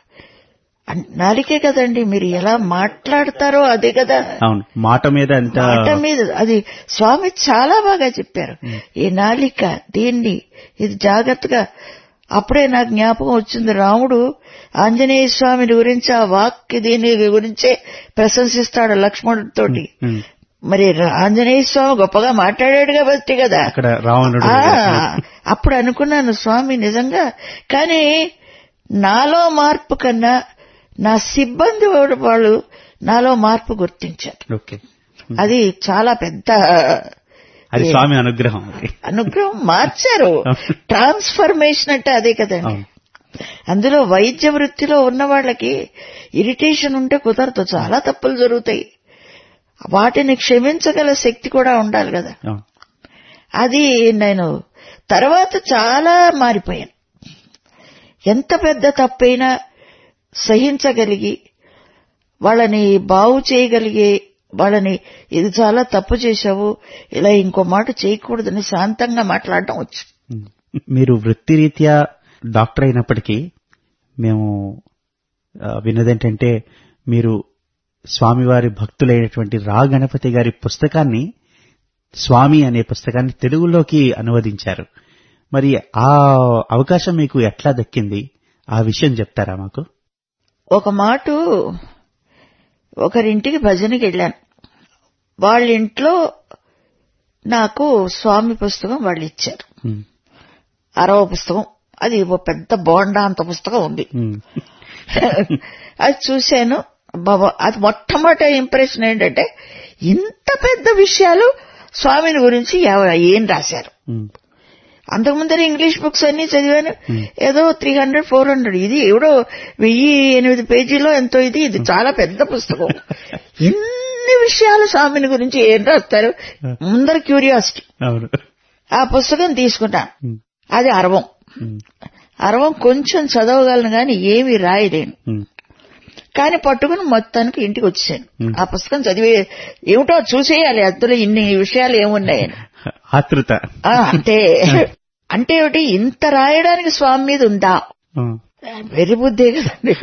నాలికే కదండి, మీరు ఎలా మాట్లాడతారో అదే కదా. మాట మీద అది స్వామి చాలా బాగా చెప్పారు. ఈ నాలిక దీన్ని ఇది జాగ్రత్తగా. అప్పుడే నాకు జ్ఞాపకం వచ్చింది, రాముడు ఆంజనేయ స్వామిని గురించి ఆ వాక్య దీని గురించే ప్రశంసిస్తాడు లక్ష్మణుడితోటి. మరి ఆంజనేయ స్వామి గొప్పగా మాట్లాడాడు కాబట్టి కదా రావణుడు. అప్పుడు అనుకున్నాను స్వామి నిజంగా. కానీ నాలో మార్పు కన్నా నా సిబ్బంది వాళ్ళు నాలో మార్పు గుర్తించారు. అది చాలా పెద్ద స్వామి అనుగ్రహం. మార్చారు. ట్రాన్స్ఫర్మేషన్ అంటే అదే కదండి. అందులో వైద్య వృత్తిలో ఉన్న వాళ్ళకి ఇరిటేషన్ ఉంటే కుదరదు, చాలా తప్పులు జరుగుతాయి. వాటిని క్షమించగల శక్తి కూడా ఉండాలి కదా. అది నేను తర్వాత చాలా మారిపోయాను. ఎంత పెద్ద తప్పైనా సహించగలిగి వాళ్ళని బాగు చేయగలిగే, వాళ్ళని ఇది చాలా తప్పు చేశావు, ఇలా ఇంకో మాట చేయకూడదని శాంతంగా మాట్లాడటం వచ్చు. మీరు వృత్తిరీత్యా డాక్టర్ అయినప్పటికీ మేము విన్నదేంటంటే, మీరు స్వామివారి భక్తులైనటువంటి రా గణపతి గారి పుస్తకాన్ని, స్వామి అనే పుస్తకాన్ని తెలుగులోకి అనువదించారు. మరి ఆ అవకాశం మీకు ఎట్లా దక్కింది? ఆ విషయం చెప్తారా మాకు? ఒక మాట, ఒకరింటికి భజనకి వెళ్ళాను. వాళ్ళ ఇంట్లో నాకు స్వామి పుస్తకం వాళ్ళు ఇచ్చారు. 6వ పుస్తకం. అది ఓ పెద్ద బోండా అంత పుస్తకం ఉంది. అది చూశాను. బాబా, అది మొట్టమొదటి ఇంప్రెషన్ ఏంటంటే, ఇంత పెద్ద విషయాలు స్వామిని గురించి ఏం రాశారు. అంతకుముందర ఇంగ్లీష్ బుక్స్ అన్ని చదివాను, ఏదో 300-400. ఇది ఎవడో 1008 పేజీలో ఎంతో. ఇది చాలా పెద్ద పుస్తకం. ఎన్ని విషయాలు స్వామిని గురించి ఏం రాస్తారు, ముందర క్యూరియాసిటీ. ఆ పుస్తకం తీసుకుంటాను. అది అరవం కొంచెం చదవగలను గాని ఏమీ రాయలేను. కానీ పట్టుకుని మొత్తానికి ఇంటికి వచ్చాను. ఆ పుస్తకం చదివే ఏమిటో చూసేయాలి, అందులో ఇన్ని విషయాలు ఏమున్నాయని ఆతృత. అంటే ఏమిటి, ఇంత రాయడానికి స్వామి మీద ఉందా? వెరీ బుద్ధే కదండి.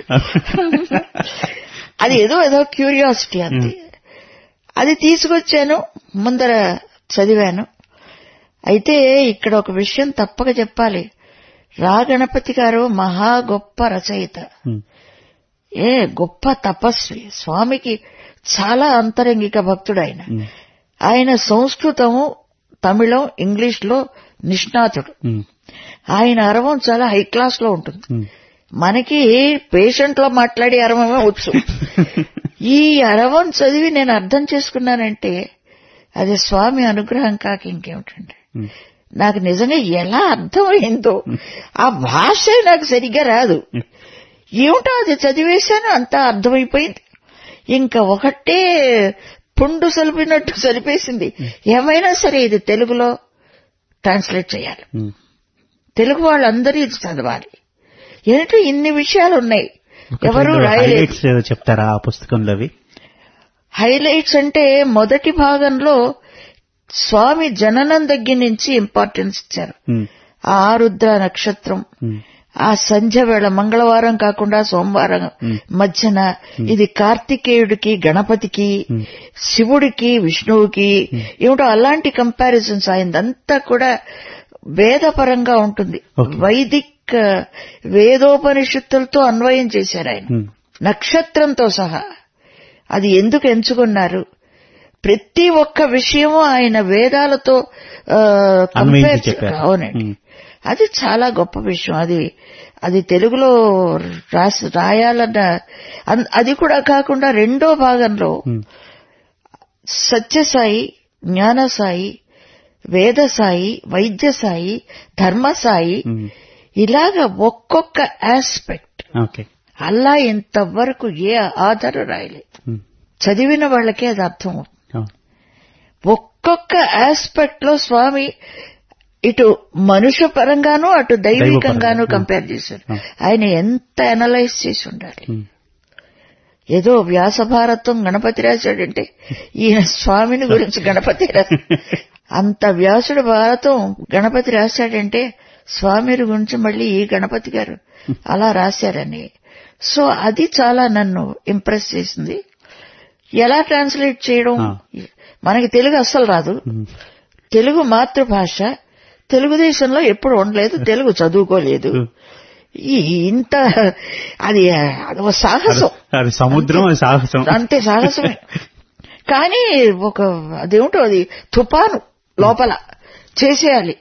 అది ఏదో క్యూరియాసిటీ అంతే. అది తీసుకొచ్చాను, ముందర చదివాను. అయితే ఇక్కడ ఒక విషయం తప్పక చెప్పాలి. రాగణపతి గారు మహా గొప్ప రచయిత, గొప్ప తపస్వి, స్వామికి చాలా అంతరంగిక భక్తుడు ఆయన. ఆయన సంస్కృతము, తమిళం, ఇంగ్లీష్ లో నిష్ణాతుడు. ఆయన అరవం చాలా హై క్లాస్ లో ఉంటుంది. మనకి పేషెంట్ లో మాట్లాడే అరవమే వచ్చు. ఈ అరవం చదివి నేను అర్థం చేసుకున్నానంటే అది స్వామి అనుగ్రహం కాక ఇంకేమిటండి. నాకు నిజంగా ఎలా అర్థమైందో, ఆ భాష నాకు సరిగ్గా రాదు, ఏమిటో అది చదివేశాను, అంతా అర్థమైపోయింది. ఇంకా ఒకటే పుండు సలిపినట్టు సరిపేసింది. ఏమైనా సరే ఇది తెలుగులో ట్రాన్స్లేట్ చేయాలి, తెలుగు వాళ్ళందరూ ఇది చదవాలి. ఏంటో ఇన్ని విషయాలు ఉన్నాయి, ఎవరు రాయలేదు. చెప్తారా ఆ పుస్తకంలో? హైలైట్స్ అంటే మొదటి భాగంలో స్వామి జననం దగ్గర నుంచి ఇంపార్టెన్స్ ఇచ్చారు. ఆ ఆరుద్ర నక్షత్రం, ఆ సంధ్య వేళ, మంగళవారం కాకుండా సోమవారం మధ్యన, ఇది కార్తికేయుడికి, గణపతికి, శివుడికి, విష్ణువుకి, ఏమిటో అలాంటి కంపారిజన్స్. ఆయనంతా కూడా వేదపరంగా ఉంటుంది. వైదిక్ వేదోపనిషత్తులతో అన్వయం చేశారు ఆయన, నక్షత్రంతో సహా. అది ఎందుకు ఎంచుకున్నారు, ప్రతి ఒక్క విషయము ఆయన వేదాలతో కంపేర్. అవునండి, అది చాలా గొప్ప విషయం. అది తెలుగులో రాయాలన్న, అది కూడా కాకుండా రెండో భాగంలో సత్యసాయి, జ్ఞానసాయి, వేదసాయి, వైద్యసాయి, ధర్మసాయి, ఇలాగ ఒక్కొక్క ఆస్పెక్ట్. అలా ఇంతవరకు ఏ ఆధారం రాయలేదు. చదివిన వాళ్ళకే అది అర్థం అవుతుంది. ఒక్కొక్క ఆస్పెక్ట్ లో స్వామి ఇటు మనుష్య పరంగానూ అటు దైవికంగానూ కంపేర్ చేశారు. ఆయన ఎంత అనలైజ్ చేసి ఉండాలి. ఏదో వ్యాస భారతం గణపతి రాశాడంటే ఈయన స్వామిని గురించి గణపతి అంత వ్యాసుడు భారతం గణపతి రాశాడంటే స్వామి గురించి మళ్ళీ ఈ గణపతి గారు అలా రాశారని. సో అది చాలా నన్ను ఇంప్రెస్ చేసింది. ఎలా ట్రాన్స్లేట్ చేయడం, మనకి తెలుగు అస్సలు రాదు, తెలుగు మాతృభాష, తెలుగుదేశంలో ఎప్పుడు ఉండలేదు, తెలుగు చదువుకోలేదు. ఇంత అది సాహసం, అది సముద్రం, అది సాహసం, అంతే సాహసమే. కానీ అదేమిటో అది తుఫాను లోపల చేసేయాలి.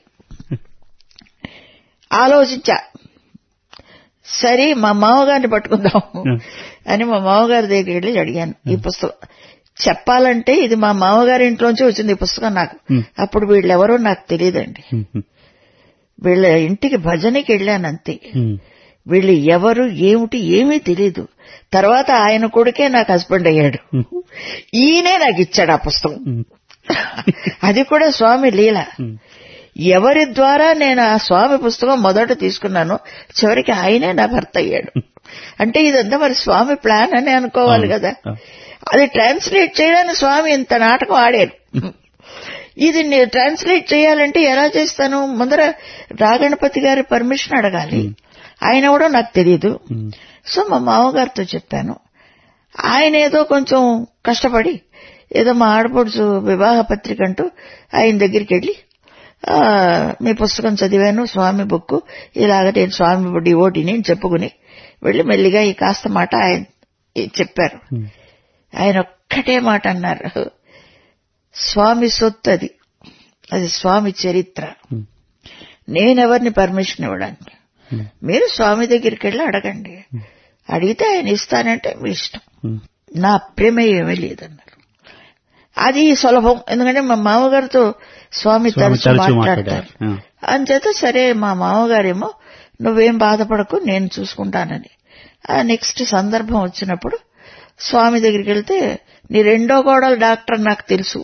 ఆలోచించా, సరే మా మామగారిని పట్టుకుందాం అని మా మామగారి దగ్గరికి వెళ్ళి అడిగాను. ఈ పుస్తకం చెప్పాలంటే ఇది మా మామగారి ఇంట్లోంచి వచ్చింది ఈ పుస్తకం నాకు. అప్పుడు వీళ్ళెవరో నాకు తెలియదండి. వీళ్ళ ఇంటికి భజనకి వెళ్ళానంతే. వీళ్ళు ఎవరు ఏమిటి ఏమీ తెలీదు. తర్వాత ఆయన కొడుకే నాకు హస్బెండ్ అయ్యాడు. ఈయనే నాకు ఇచ్చాడు ఆ పుస్తకం. అది కూడా స్వామి లీల. ఎవరి ద్వారా నేను ఆ స్వామి పుస్తకం మొదట తీసుకున్నాను, చివరికి ఆయనే నా భర్త అయ్యాడు. అంటే ఇదంతా మరి స్వామి ప్లాన్ అని అనుకోవాలి కదా. అది ట్రాన్స్లేట్ చేయడానికి స్వామి ఇంత నాటకం ఆడారు. ఇది ట్రాన్స్లేట్ చేయాలంటే ఎలా చేస్తాను, ముందర రాగణపతి గారి పర్మిషన్ అడగాలి. ఆయన కూడా నాకు తెలియదు. సో మా మామగారితో చెప్పాను. ఆయన ఏదో కొంచెం కష్టపడి ఏదో మా ఆడపడుచు వివాహ పత్రిక అంటూ ఆయన దగ్గరికి వెళ్ళి మీ పుస్తకం చదివాను, స్వామి బుక్, ఇలాగ నేను స్వామి డివోటీని చెప్పుకుని వెళ్ళి మెల్లిగా ఈ కాస్త మాట ఆయన చెప్పారు. ఆయన ఒక్కటే మాట అన్నారు, స్వామి సొత్తు అది స్వామి చరిత్ర, నేనెవరిని పర్మిషన్ ఇవ్వడానికి, మీరు స్వామి దగ్గరికి వెళ్ళి అడగండి, అడిగితే ఆయన ఇస్తానంటే మీ ఇష్టం, నా ప్రమేయం ఏమీ లేదన్నారు. అది సులభం, ఎందుకంటే మా మామగారితో స్వామి తరచు మాట్లాడతారు. అంచేత సరే మా మామగారేమో నువ్వేం బాధపడకు నేను చూసుకుంటానని. నెక్స్ట్ సందర్భం వచ్చినప్పుడు స్వామి దగ్గరికి వెళ్తే నీ రెండో కోడలు డాక్టర్ నాకు తెలుసు,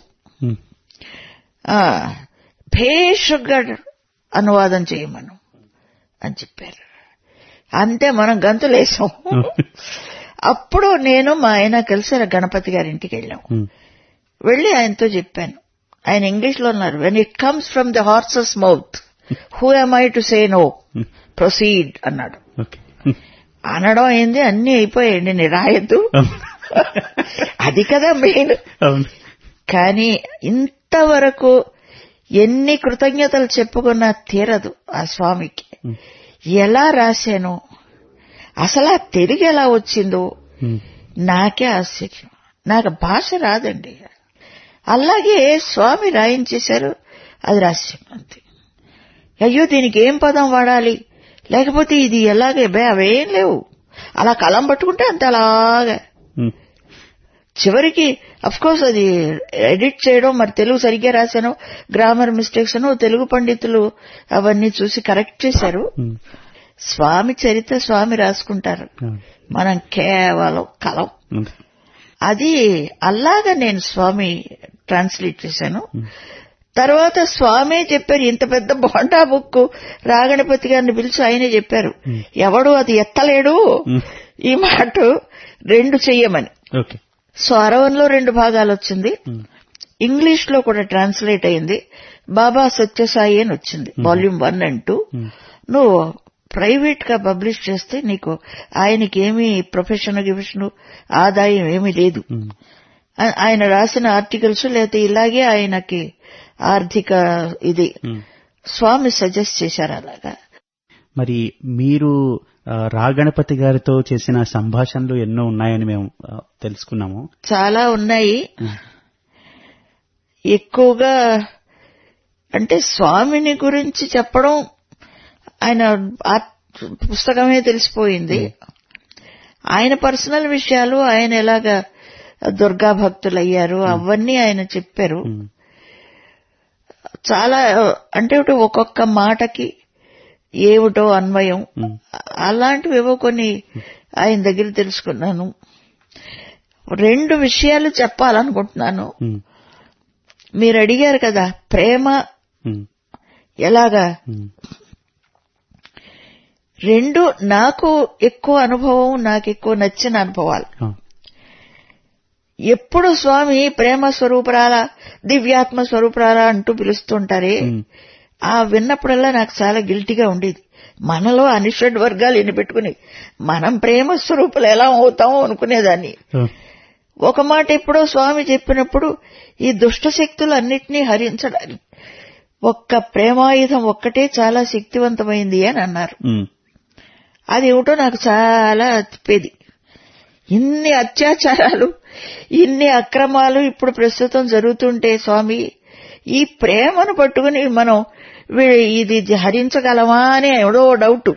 భేషుగ్గా అనువాదం చేయమను అని చెప్పారు. అంతే, మనం గంతులేసాం. అప్పుడు నేను మా ఆయన కలిసి గణపతి గారి ఇంటికి వెళ్ళాం. వెళ్ళి ఆయనతో చెప్పాను. ఆయన ఇంగ్లీష్ లో ఉన్నారు. When it comes from the horse's mouth who am I to say no, proceed అన్నాడు. అనడం అయింది, అన్ని అయిపోయాయండి, నేను రాయద్దు, అది కదా మెయిన్. కానీ ఇంతవరకు ఎన్ని కృతజ్ఞతలు చెప్పుకున్నా తీరదు ఆ స్వామికి. ఎలా రాశానో, అసలు ఆ తెలుగు ఎలా వచ్చిందో నాకే ఆశ్చర్యం. నాకు భాష రాదండి. అలాగే స్వామి రాయించేశారు, అది రాశాం అంతే. అయ్యో దీనికి ఏం పదం వాడాలి, లేకపోతే ఇది ఎలాగే అవేం లేవు. అలా కలం పట్టుకుంటే అంత అలాగా. చివరికి అఫ్కోర్స్ అది ఎడిట్ చేయడం, మరి తెలుగు సరిగ్గా రాశాను, గ్రామర్ మిస్టేక్స్ అను తెలుగు పండితులు అవన్నీ చూసి కరెక్ట్ చేశారు. స్వామి చరిత్ర స్వామి రాసుకుంటారు, మనం కేవలం కలం. అది అలాగా నేను స్వామి ట్రాన్స్లేట్ చేశాను. తర్వాత స్వామే చెప్పారు, ఇంత పెద్ద బోండా బుక్ రాగణపతి గారిని పిలిచి ఆయనే చెప్పారు, ఎవడు అది ఎత్తలేడు ఈ మాట 2 చెయ్యమని. సో అరవన్లో 2 భాగాలు వచ్చింది. ఇంగ్లీష్ లో కూడా ట్రాన్స్లేట్ అయింది. బాబా సత్యసాయి అని వచ్చింది, వాల్యూమ్ 1 and 2. నువ్వు ప్రైవేట్ గా పబ్లిష్ చేస్తే నీకు ఆయనకి ఏమీ ప్రొఫెషన్ ఆదాయం ఏమీ లేదు. ఆయన రాసిన ఆర్టికల్స్ లేకపోతే ఇలాగే ఆయనకి ఆర్థిక ఇది స్వామి సజెస్ట్ చేశారు. అలాగా మరి మీరు రాగణపతి గారితో చేసిన సంభాషణలు ఎన్నో ఉన్నాయని మేము తెలుసుకున్నాము. చాలా ఉన్నాయి. ఎక్కువగా అంటే స్వామిని గురించి చెప్పడం, ఆయన పుస్తకమే తెలిసిపోయింది. ఆయన పర్సనల్ విషయాలు, ఆయన ఎలాగా దుర్గా భక్తులు అయ్యారు అవన్నీ ఆయన చెప్పారు. చాలా అంటే ఒక్కొక్క మాటకి ఏమిటో అన్వయం, అలాంటివేవో కొన్ని ఆయన దగ్గర తెలుసుకున్నాను. 2 విషయాలు చెప్పాలనుకుంటున్నాను. మీరు అడిగారు కదా ప్రేమ ఎలాగా, 2 నాకు ఎక్కువ అనుభవం, నాకు ఎక్కువ నచ్చిన అనుభవాలు. ఎప్పుడు స్వామి ప్రేమ స్వరూపురాలా, దివ్యాత్మ స్వరూపురాలా అంటూ పిలుస్తుంటారే, ఆ విన్నప్పుడల్లా నాకు చాలా గిల్టీగా ఉండేది. మనలో అనిషడ్ వర్గాలు ఎన్ని పెట్టుకుని మనం ప్రేమ స్వరూపులు ఎలా అవుతామో అనుకునేదాన్ని. ఒక మాట ఎప్పుడో స్వామి చెప్పినప్పుడు, ఈ దుష్ట శక్తులు అన్నిటినీ హరించడానికి ఒక్క ప్రేమాయుధం ఒక్కటే చాలా శక్తివంతమైంది అని అన్నారు. అది ఏమిటో నాకు చాలా తిప్పేది. ఇన్ని అత్యాచారాలు, ఇన్ని అక్రమాలు ఇప్పుడు ప్రస్తుతం జరుగుతుంటే స్వామి ఈ ప్రేమను పట్టుకుని మనం ఇది హరించగలమా అని ఎవడో డౌట్.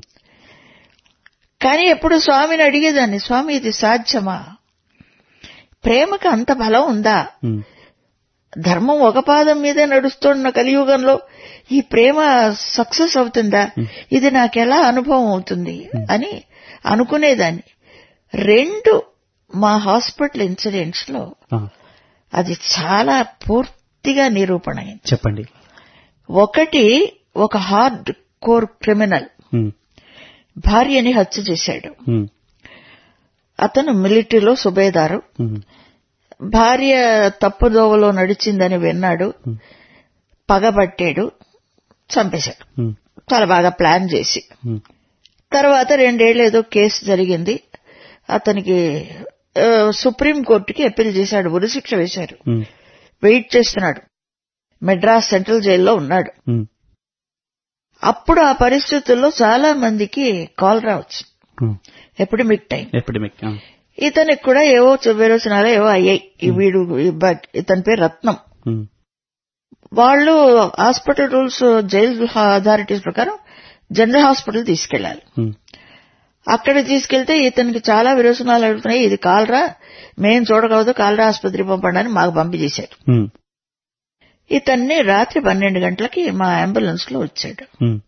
కానీ ఎప్పుడు స్వామిని అడిగేదాన్ని, స్వామి ఇది సాధ్యమా, ప్రేమకు అంత బలం ఉందా, ధర్మం ఒక పాదం మీదే నడుస్తున్న కలియుగంలో ఈ ప్రేమ సక్సెస్ అవుతుందా, ఇది నాకెలా అనుభవం అవుతుంది అని అనుకునేదాన్ని. 2 మా హాస్పిటల్ ఇన్సిడెంట్స్ లో అది చాలా పూర్తిగా నిరూపణ అయింది. చెప్పండి. ఒకటి, ఒక హార్డ్ కోర్ క్రిమినల్ భార్యని హత్య చేశాడు. అతను మిలిటరీలో సుబేదారు. భార్య తప్పుదోవలో నడిచిందని విన్నాడు, పగబట్టాడు, చంపేశాడు చాలా బాగా ప్లాన్ చేసి. తర్వాత 2 ఏళ్ళు ఏదో కేసు జరిగింది. అతనికి సుప్రీంకోర్టుకి అప్పీల్ చేశాడు, ఉరిశిక్ష వేశారు. వెయిట్ చేస్తున్నాడు, మెడ్రాస్ సెంట్రల్ జైల్లో ఉన్నాడు. అప్పుడు ఆ పరిస్థితుల్లో చాలా మందికి కాలరా వచ్చింది, ఎపిడమిక్ టైం. ఇతనికి కూడా ఏవో విరోచనాలు ఏవో అయ్యాయి. ఇతని పేరు రత్నం. వాళ్ళు హాస్పిటల్ రూల్స్, జైల్ అథారిటీస్ ప్రకారం జనరల్ హాస్పిటల్ తీసుకెళ్లాలి. అక్కడ తీసుకెళ్తే ఇతనికి చాలా విరోచనాలు అడుగుతున్నాయి, ఇది కాలరా, మేం చూడకూడదు, కాలరా ఆసుపత్రి పంపండి అని మాకు పంపించేశారు. ఇతన్ని రాత్రి 12 గంటలకి మా అంబులెన్స్ లో వచ్చాడు.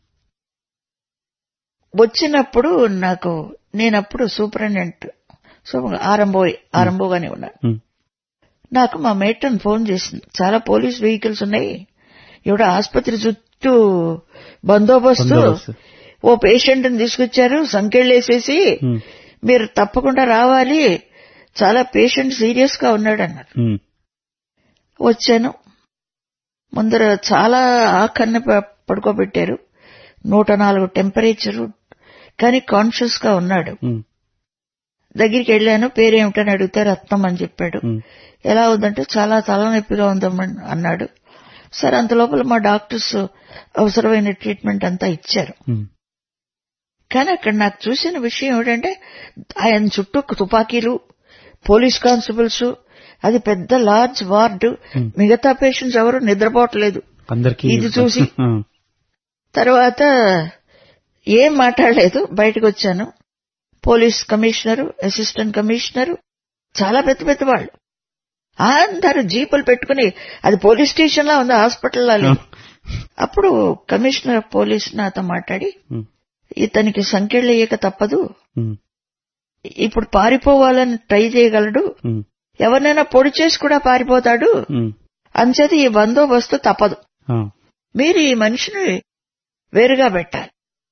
వచ్చినప్పుడు నేనప్పుడు సూపరింటెండెంట్ ఆరంభోగానే ఉన్నాను. నాకు మా మేట్రన్ ఫోన్ చేసింది, చాలా పోలీస్ వెహికల్స్ ఉన్నాయి, ఇవిడ ఆసుపత్రి చుట్టూ బందోబస్తు, ఓ పేషెంట్ ని తీసుకొచ్చారు, సంకెళ్లేసేసి మీరు తప్పకుండా రావాలి, చాలా పేషెంట్ సీరియస్ గా ఉన్నాడు అన్నారు. వచ్చాను. ముందర చాలా ఆఖరిని పడుకోబెట్టారు, 104 టెంపరేచరు, కానీ కాన్షియస్ గా ఉన్నాడు. దగ్గరికి వెళ్ళాను, పేరేమిటని అడిగితే రత్నం అని చెప్పాడు. ఎలా ఉందంటే చాలా తలనొప్పిగా ఉందమ్మని అన్నాడు. సరే, అంత లోపల మా డాక్టర్స్ అవసరమైన ట్రీట్మెంట్ అంతా ఇచ్చారు. కానీ అక్కడ నాకు చూసిన విషయం ఏమిటంటే ఆయన చుట్టూ తుపాకీలు, పోలీస్ కానిస్టేబుల్స్, అది పెద్ద లార్జ్ వార్డు, మిగతా పేషెంట్స్ ఎవరు నిద్రపోవట్లేదు. అందరికీ ఇది చూసి తర్వాత ఏం మాట్లాడలేదు, బయటకు వచ్చాను. పోలీస్ కమిషనరు, అసిస్టెంట్ కమిషనరు, చాలా పెద్ద పెద్ద వాళ్ళు అందరూ జీపులు పెట్టుకుని, అది పోలీస్ స్టేషన్ లా ఉంది, హాస్పిటల్ లా. అప్పుడు కమిషనర్ ఆఫ్ పోలీస్ నాతో మాట్లాడి, ఇతనికి సంఖ్యలు వేయక తప్పదు, ఇప్పుడు పారిపోవాలని ట్రై చేయగలడు, ఎవరినైనా పొడి చేసి కూడా పారిపోతాడు, అంచేత ఈ బందోబస్తు తప్పదు, మీరు ఈ మనిషిని వేరుగా పెట్టాలి,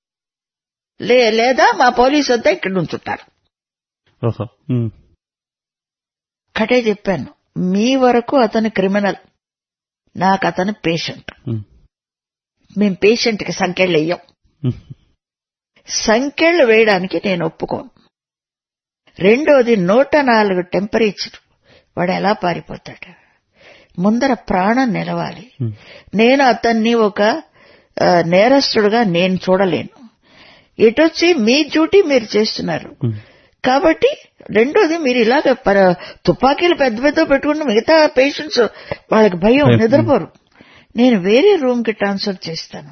లేదా మా పోలీసు వద్ద ఇక్కడ ఉంచుంటారు. కటే చెప్పాను, మీ వరకు అతను క్రిమినల్, నాకు అతను పేషెంట్. మేం పేషెంట్కి సంఖ్యలు వేయం, సంఖ్యలు వేయడానికి నేను ఒప్పుకోను. రెండోది 104 టెంపరేచర్, వాడు ఎలా పారిపోతాడు? ముందర ప్రాణం నిలవాలి. నేను అతన్ని ఒక నేరస్తుడుగా నేను చూడలేను. ఇటొచ్చి మీ డ్యూటీ మీరు చేస్తున్నారు కాబట్టి, రెండోది మీరు ఇలాగ తుపాకీలు పెద్ద పెద్ద పెట్టుకున్న మిగతా పేషెంట్స్ వాళ్ళకి భయం, నిద్రపోరు. నేను వేరే రూమ్ కి ట్రాన్స్ఫర్ చేస్తాను.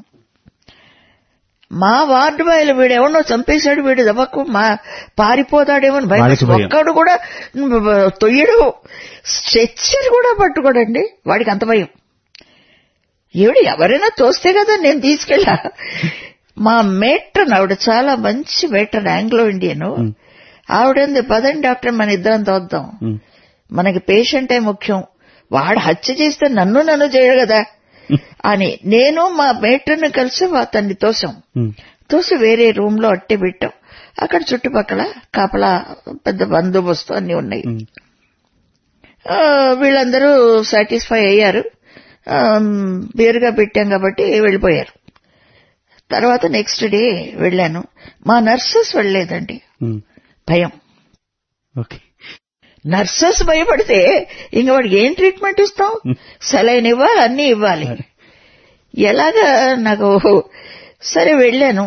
మా వార్డు బాయ్లు వీడు ఎవరినో చంపేశాడు, వీడు దబక్కు పారిపోతాడేమో భయం. ఒక్కడు కూడా తొయ్యడు, స్ట్రెచ్చర్ కూడా పట్టుకోడండి, వాడికి అంత భయం. ఎవరైనా తోస్తే కదా నేను తీసుకెళ్ళా. మా మేట్రన్, ఆవిడ చాలా మంచి మేట్రన్, ఆంగ్లో ఇండియను. ఆవిడంది, పదండి డాక్టర్ మన ఇద్దరం తోద్దాం, మనకి పేషెంటే ముఖ్యం, వాడు హత్య చేస్తే నన్ను చేయడు కదా అని. నేను మా మేట్రన్ కలిసి అతన్ని తోసి వేరే రూమ్ లో అట్టి పెట్టాం. అక్కడ చుట్టుపక్కల కాపలా పెద్ద బందోబస్తు అన్ని ఉన్నాయి. వీళ్ళందరూ సాటిస్ఫై అయ్యారు, బేరుగా పెట్టాం కాబట్టి వెళ్ళిపోయారు. తర్వాత నెక్స్ట్ డే వెళ్ళాను. మా నర్సెస్ వెళ్ళలేదండి, భయం. నర్సెస్ భయపడితే ఇంక వాడికి ఏం ట్రీట్మెంట్ ఇస్తాం? సెలైన్ ఇవ్వాలి, అన్నీ ఇవ్వాలి. ఎలాగా నాకు సరే వెళ్ళాను.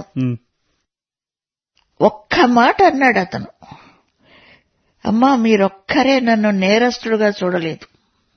ఒక్క మాట అన్నాడు అతను, అమ్మా మీరొక్కరే నన్ను నేరస్తుడుగా చూడలేదు,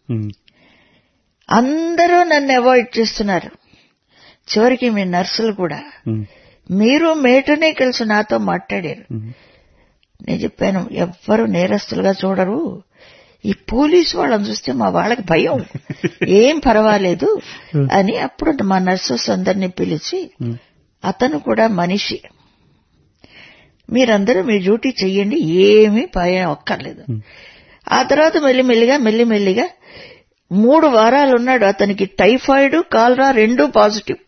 అందరూ నన్ను అవాయిడ్ చేస్తున్నారు, చివరికి మీ నర్సులు కూడా, మీరు మేటనే కలిసి నాతో మాట్లాడారు. నేను చెప్పాను, ఎవ్వరూ నేరస్తులుగా చూడరు, ఈ పోలీసు వాళ్ళని చూస్తే మా వాళ్ళకి భయం, ఏం పర్వాలేదు అని. అప్పుడు మా నర్సెస్ అందరినీ పిలిచి, అతను కూడా మనిషి, మీరందరూ మీ డ్యూటీ చెయ్యండి, ఏమీ భయం ఒక్కర్లేదు. ఆ తర్వాత మెల్లిమెల్లిగా 3 వారాలు ఉన్నాడు. అతనికి టైఫాయిడ్, కాలరా 2 పాజిటివ్.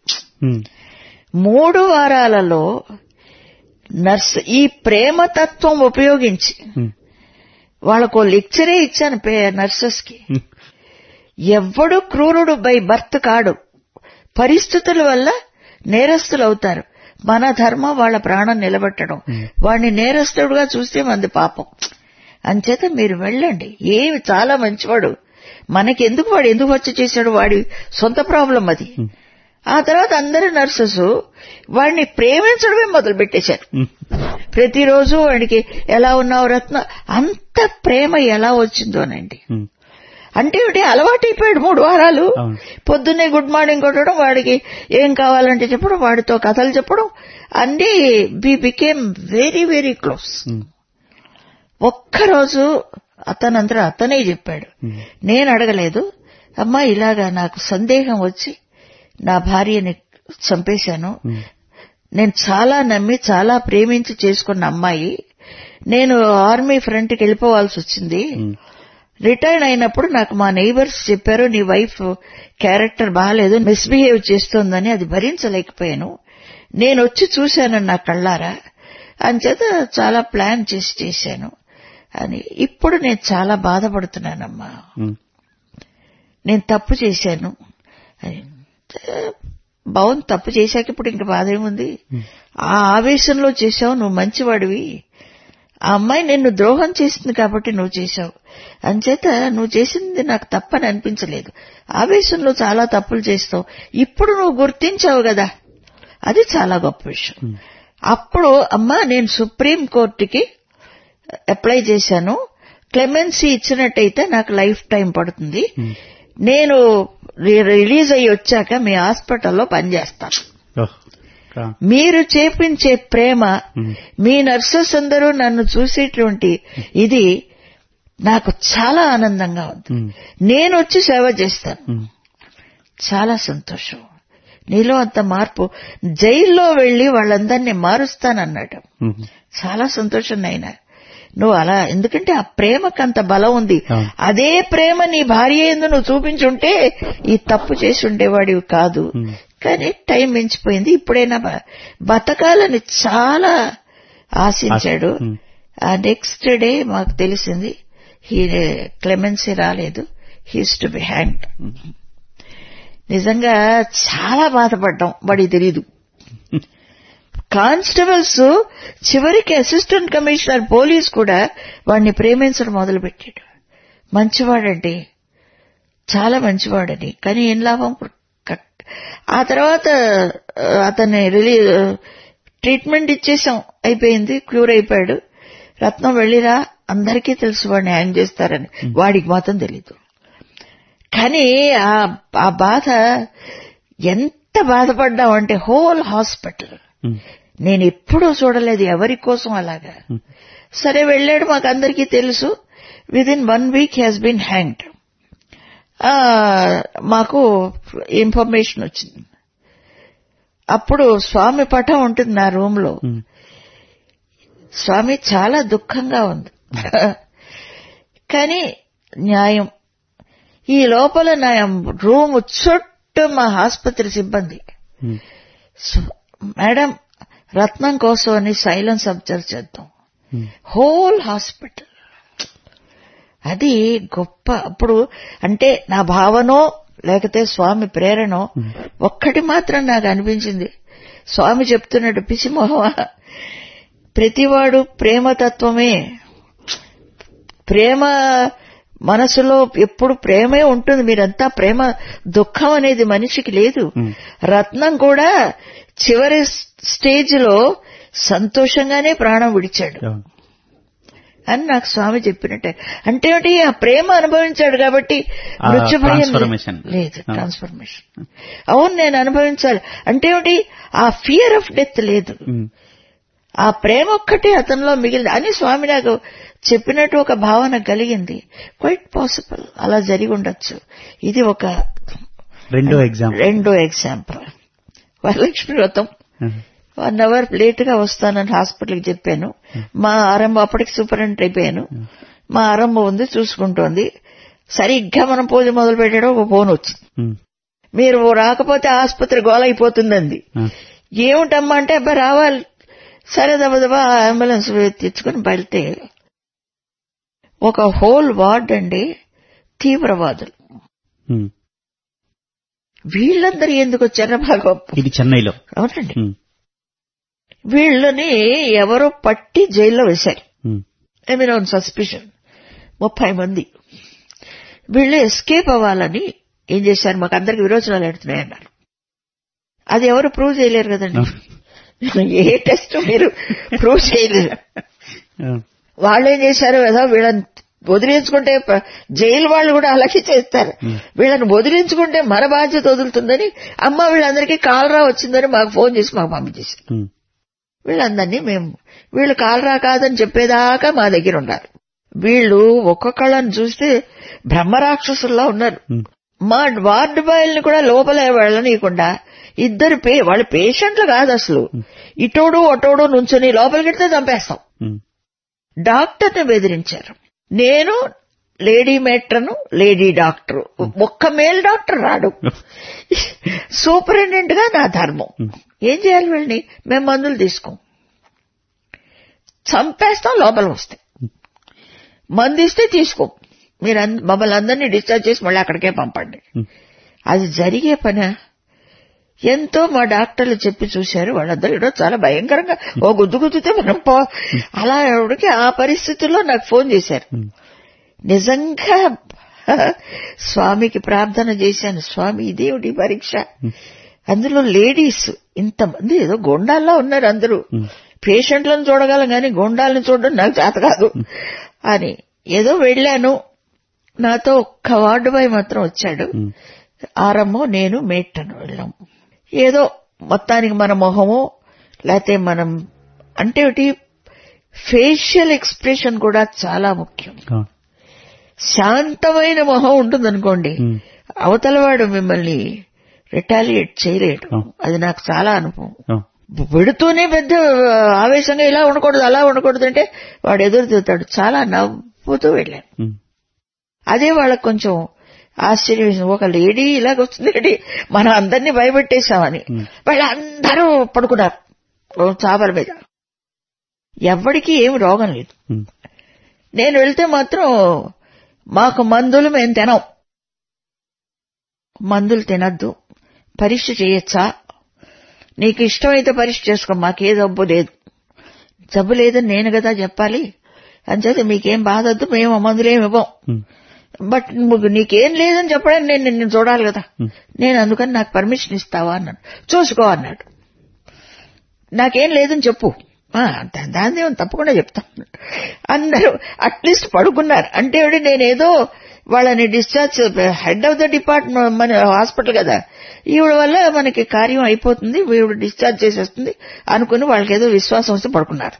3 వారాలలో నర్స్ ఈ ప్రేమతత్వం ఉపయోగించి, వాళ్ళకు లెక్చరే ఇచ్చాను నర్సెస్ కి, ఎవ్వడు క్రూరుడు బై బర్త్ కాడు, పరిస్థితుల వల్ల నేరస్తులు అవుతారు, మన ధర్మం వాళ్ళ ప్రాణం నిలబెట్టడం, వాడిని నేరస్తుడుగా చూస్తే మంది పాపం, అంచేత మీరు వెళ్ళండి, ఏమి చాలా మంచివాడు, మనకెందుకు వాడు ఎందుకు వచ్చి చేశాడు, వాడి సొంత ప్రాబ్లం అది. ఆ తర్వాత అందరు నర్సెస్ వాడిని ప్రేమించడమే మొదలు పెట్టేశారు. ప్రతిరోజు వాడికి ఎలా ఉన్నావు రత్న, అంత ప్రేమ ఎలా వచ్చిందోనండి. అంటే అలవాటైపోయాడు 3 వారాలు. పొద్దున్నే గుడ్ మార్నింగ్ కొట్టడం, వాడికి ఏం కావాలంటే చెప్పడం, వాడితో కథలు చెప్పడం, అన్నీ we became very very close. ఒక్కరోజు అతనంతా అతనే చెప్పాడు, నేను అడగలేదు, అమ్మా ఇలాగా నాకు సందేహం వచ్చి నా భార్యని చంపేశాను, నేను చాలా నమ్మి చాలా ప్రేమించి చేసుకున్న అమ్మాయి, నేను ఆర్మీ ఫ్రంట్ కి వెళ్ళిపోవాల్సి వచ్చింది, రిటైర్డ్ అయినప్పుడు నాకు మా నైబర్స్ చెప్పారు నీ వైఫ్ క్యారెక్టర్ బాగాలేదు, మిస్బిహేవ్ చేస్తోందని, అది భరించలేకపోయాను, నేను వచ్చి చూశాను నా కళ్ళారా, అంచేత చాలా ప్లాన్ చేశాను అని. ఇప్పుడు నేను చాలా బాధపడుతున్నానమ్మా, నేను తప్పు చేశాను. బాగుంది, తప్పు చేశాక ఇప్పుడు ఇంక బాధ ఏముంది, ఆ ఆవేశంలో చేశావు, నువ్వు మంచివాడివి, ఆ అమ్మాయి నిన్ను ద్రోహం చేసింది కాబట్టి నువ్వు చేశావు, అంచేత నువ్వు చేసింది నాకు తప్పని అనిపించలేదు, ఆవేశంలో చాలా తప్పులు చేస్తావు, ఇప్పుడు నువ్వు గుర్తించావు కదా, అది చాలా గొప్ప విషయం. అప్పుడు అమ్మా నేను సుప్రీం కోర్టుకి అప్లై చేశాను, క్లెమెన్సీ ఇచ్చినట్టయితే నాకు లైఫ్ టైం పడుతుంది, నేను రిలీజ్ అయ్యి వచ్చాక మీ హాస్పిటల్లో పనిచేస్తాను. మీరు చేపించే ప్రేమ, మీ నర్సెస్ అందరూ నన్ను చూసేటువంటి ఇది నాకు చాలా ఆనందంగా ఉంది, నేను వచ్చి సేవ చేస్తాను. చాలా సంతోషం, నీలో అంత మార్పు, జైల్లో వెళ్లి వాళ్ళందరినీ మారుస్తానన్నాడు. చాలా సంతోషం నాయనా నువ్వు అలా, ఎందుకంటే ఆ ప్రేమకు అంత బలం ఉంది. అదే ప్రేమ నీ భార్య యందు నువ్వు చూపించుంటే ఈ తప్పు చేసి ఉండేవాడివి కాదు. కానీ టైం మించిపోయింది, ఇప్పుడైనా బతకాలని చాలా ఆశించాడు. ఆ నెక్స్ట్ డే మాకు తెలిసింది క్లెమెన్సీ రాలేదు, హీస్ టు బి హ్యాంగ్డ్. నిజంగా చాలా బాధపడ్డాం, వాడికి తెలీదు. కానిస్టేబుల్స్ చివరికి అసిస్టెంట్ కమిషనర్ పోలీస్ కూడా వాడిని ప్రేమించడం మొదలుపెట్టాడు. మంచివాడండి, చాలా మంచివాడని. కానీ ఏం లాభం, ఆ తర్వాత అతన్ని ట్రీట్మెంట్ ఇచ్చేసాం, అయిపోయింది, క్యూర్ అయిపోయాడు. రత్నం వెళ్ళిరా, అందరికీ తెలుసు వాడిని హ్యాంగ్ చేస్తారని, వాడికి మాత్రం తెలీదు. కానీ ఆ బాధ ఎంత బాధపడ్డామంటే హోల్ హాస్పిటల్ నేను ఎప్పుడూ చూడలేదు ఎవరి కోసం అలాగా. సరే వెళ్ళాడు, మాకు అందరికీ తెలుసు. Within 1 week has been hanged. మాకు ఇన్ఫర్మేషన్ వచ్చింది. అప్పుడు స్వామి పటం ఉంటుంది నా రూమ్ లో. స్వామి చాలా దుఃఖంగా ఉంది. కానీ న్యాయం, ఈ లోపల నా రూమ్ చుట్టూ మా ఆసుపత్రి సిబ్బంది, మేడం రత్నం కోసం అని సైలెన్స్ అబ్జర్వ్ చేద్దాం. హోల్ హాస్పిటల్, అది గొప్ప. అప్పుడు అంటే నా భావనో లేకపోతే స్వామి ప్రేరణో ఒక్కటి మాత్రం నాకు అనిపించింది. స్వామి చెప్తున్నాడు, పిసిమోహమా, ప్రతివాడు ప్రేమతత్వమే, ప్రేమ మనసులో ఎప్పుడు ప్రేమే ఉంటుంది. మీరంతా ప్రేమ, దుఃఖం అనేది మనిషికి లేదు. రత్నం కూడా చివరి స్టేజ్ లో సంతోషంగానే ప్రాణం విడిచాడు అని నాకు స్వామి చెప్పినట్టే. అంటే ఆ ప్రేమ అనుభవించాడు కాబట్టి మృత్యుభయం లేదు, ట్రాన్స్ఫర్మేషన్. అవును, నేను అనుభవించాలి అంటే ఆ ఫియర్ ఆఫ్ డెత్ లేదు, ఆ ప్రేమ ఒక్కటే అతనిలో మిగిలింది అని స్వామి నాకు చెప్పినట్టు ఒక భావన కలిగింది. క్వైట్ పాసిబుల్ అలా జరిగి ఉండొచ్చు. ఇది ఒక రెండో ఎగ్జాంపుల్. వరలక్ష్మి వ్రతం 1 hour లేట్ గా వస్తానని హాస్పిటల్కి చెప్పాను. మా ఆరంభం అప్పటికి సూపరింటెండెంట్ అయిపోయాను. మా ఆరంభం ఉంది, చూసుకుంటోంది. సరిగ్గా మనం పూజ మొదలు పెట్టాడో ఒక ఫోన్ వచ్చింది, మీరు రాకపోతే ఆసుపత్రి గోలైపోతుందండి. ఏమిటమ్మా అంటే, అబ్బాయి రావాలి. సరే దబదబా అంబులెన్స్ తెచ్చుకుని బయలుతే ఒక హోల్ వార్డ్ అండి తీవ్రవాదులు. వీళ్ళందరూ ఎందుకు వచ్చారో బాగా, ఇది చెన్నైలో. అవునండి, వీళ్ళని ఎవరో పట్టి జైల్లో వేశారు. I on suspicion. 30 మంది. వీళ్ళు ఎస్కేప్ అవ్వాలని ఏం చేశారు, మాకు అందరికి విరోచనాలు ఎడుతున్నాయన్నారు. అది ఎవరు ప్రూవ్ చేయలేరు కదండి, ఏ టెస్ట్ మీరు ప్రూవ్ చేయలేరు. వాళ్ళు ఏం చేశారు, ఏదో వీళ్ళని వదిలించుకుంటే జైలు వాళ్ళు కూడా అలాగే చేస్తారు. వీళ్ళని వదిలించుకుంటే మన బాధ్యత వదులుతుందని అమ్మ వీళ్ళందరికీ కాలరా వచ్చిందని మాకు ఫోన్ చేసి మాకు పంపించేశారు. వీళ్ళందరినీ వీళ్ళు కాలరా కాదని చెప్పేదాకా మా దగ్గర ఉన్నారు. వీళ్ళు ఒక్కొక్కళ్ళని చూస్తే బ్రహ్మరాక్షసుల్లా ఉన్నారు. మా వార్డు బాయ్ల్ని కూడా లోపల వెళ్ళనీయకుండా ఇద్దరు వాళ్ళు పేషెంట్లు కాదు అసలు, ఇటోడు అటోడు నుంచుని లోపలికెడితే చంపేస్తాం. డాక్టర్ని బెదిరించారు. నేను లేడీ మేట్రను, లేడీ డాక్టరు, ఒక్క మేల్ డాక్టర్ రాడు. సూపరింటెండెంట్ గా నా ధర్మం. ఏం చేయాలి వీళ్ళని? మేము మందులు తీసుకోం, చంపేస్తాం. లోపల వస్తే మందు ఇస్తే తీసుకోం. మీరు మమ్మల్ని అందరినీ డిశ్చార్జ్ చేసి మళ్ళీ అక్కడికే పంపండి. అది జరిగే పని. ఎంతో మా డాక్టర్లు చెప్పి చూశారు. వాళ్ళందరూ కూడా చాలా భయంకరంగా ఓ గుద్దుతే మనం అలా ఎవరికి ఆ పరిస్థితుల్లో నాకు ఫోన్ చేశారు. నిజంగా స్వామికి ప్రార్థన చేశాను, స్వామి ఇదేమిటి పరీక్ష, అందులో లేడీస్ ఇంతమంది ఏదో గొండాల్లో ఉన్నారు అందరూ. పేషెంట్లను చూడగలం కానీ గొండాలను చూడడం నాకు చేత కాదు అని ఏదో వెళ్ళాను. నాతో ఒక్క వార్డు బాయ్ మాత్రం వచ్చాడు. ఆరమ్మో నేను మేట్టను వెళ్ళాం. ఏదో మొత్తానికి మన మొహము లేకపోతే మనం అంటే ఒకటి ఫేషియల్ ఎక్స్ప్రెషన్ కూడా చాలా ముఖ్యం. శాంతమైన మొహం ఉంటుందనుకోండి, అవతలవాడు మిమ్మల్ని రిటాలియేట్ చేయలేడు. అది నాకు చాలా అనుభవం. పెడుతూనే పెద్ద ఆవేశంగా ఇలా ఉండకూడదు అలా ఉండకూడదు అంటే వాడు ఎదురు తిరుగుతాడు. చాలా నవ్వుతూ వెళ్ళాను. అదే వాళ్ళకు కొంచెం ఆశ్చర్యం. ఒక లేడీ ఇలాగొస్తుంది లేడీ, మనం అందరినీ భయపెట్టేశామని. వాళ్ళందరూ పడుకున్నారు చాపల మీద. ఎవరికి ఏమి రోగం లేదు. నేను వెళ్తే మాత్రం మాకు మందులు మేము తినం, మందులు తినద్దు, పరీక్ష చేయొచ్చా, నీకు ఇష్టమైతే పరీక్ష చేసుకో, మాకే జబ్బు లేదు. జబ్బు లేదని నేను కదా చెప్పాలి. అంచేత మీకేం బాధొద్దు, మేము మందులేమి ఇవ్వం. బట్ నీకేం లేదని చెప్పడానికి నేను నిన్ను చూడాలి కదా, నేను అందుకని నాకు పర్మిషన్ ఇస్తావా అన్నాడు. చూసుకో అన్నాడు. నాకేం లేదని చెప్పు. దాన్ని తప్పకుండా చెప్తాను. అందరూ అట్లీస్ట్ పడుకున్నారు. అంటే నేనేదో వాళ్ళని discharge, head of the department మన హాస్పిటల్ కదా, ఈవిడ వల్ల మనకి కార్యం అయిపోతుంది, ఈవిడ డిశ్చార్జ్ చేసేస్తుంది అనుకుని వాళ్ళకి ఏదో విశ్వాసం వస్తే పడుకున్నారు.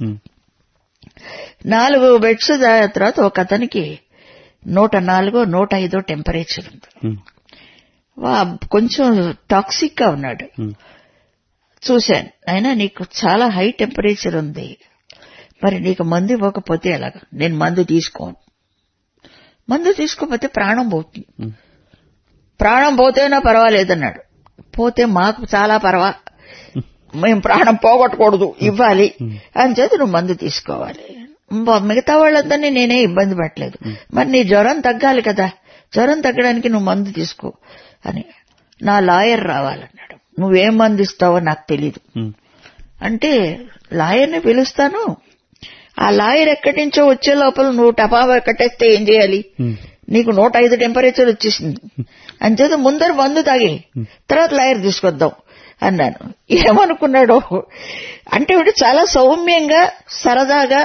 4 బెడ్స్ తర్వాత ఒక అతనికి 104, 105 టెంపరేచర్ ఉంది. కొంచెం టాక్సిక్ గా ఉన్నాడు. చూశాను, అయినా నీకు చాలా హై టెంపరేచర్ ఉంది, మరి నీకు మందు ఇవ్వకపోతే ఎలాగా? నేను మందు తీసుకోను. మందు తీసుకోకపోతే ప్రాణం పోతుంది. ప్రాణం పోతేనా పర్వాలేదన్నాడు. పోతే మాకు చాలా పర్వా, మేము ప్రాణం పోగొట్టకూడదు, ఇవ్వాలి అని చేతి నువ్వు మందు తీసుకోవాలి. మిగతా వాళ్ళందరినీ నేనే ఇబ్బంది పెట్టలేదు, మరి నీ జ్వరం తగ్గాలి కదా, జ్వరం తగ్గడానికి నువ్వు మందు తీసుకో అని. నా లాయర్ రావాలన్నాడు. నువ్వేం మందు ఇస్తావో నాకు తెలీదు అంటే లాయర్ని పిలుస్తాను. ఆ లాయర్ ఎక్కడి నుంచో వచ్చే లోపల నువ్వు టపాబా కట్టేస్తే ఏం చేయాలి? నీకు 105 టెంపరేచర్ వచ్చేసింది అంచేత ముందర మందు తాగి తర్వాత లాయర్ తీసుకొద్దాం అన్నాను. ఏమనుకున్నాడో అంటే చాలా సౌమ్యంగా సరదాగా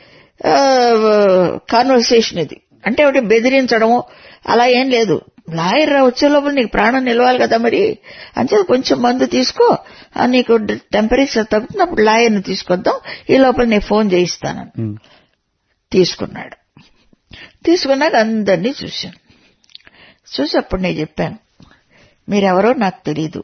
కాన్వర్సేషన్ ఇది. అంటే బెదిరించడము అలా ఏం లేదు. లాయర్ వచ్చే లోపల నీకు ప్రాణం నిలవాలి కదా, మరి అంచేత కొంచెం మందు తీసుకో, నీకు టెంపరేచర్ తగ్గుతుంది, అప్పుడు లాయర్ని తీసుకొద్దాం, ఈ లోపల నేను ఫోన్ చేయిస్తాను. తీసుకున్నాడు. తీసుకున్నాక అందరినీ చూశాను. చూసి అప్పుడు నేను చెప్పాను, మీరెవరో నాకు తెలీదు,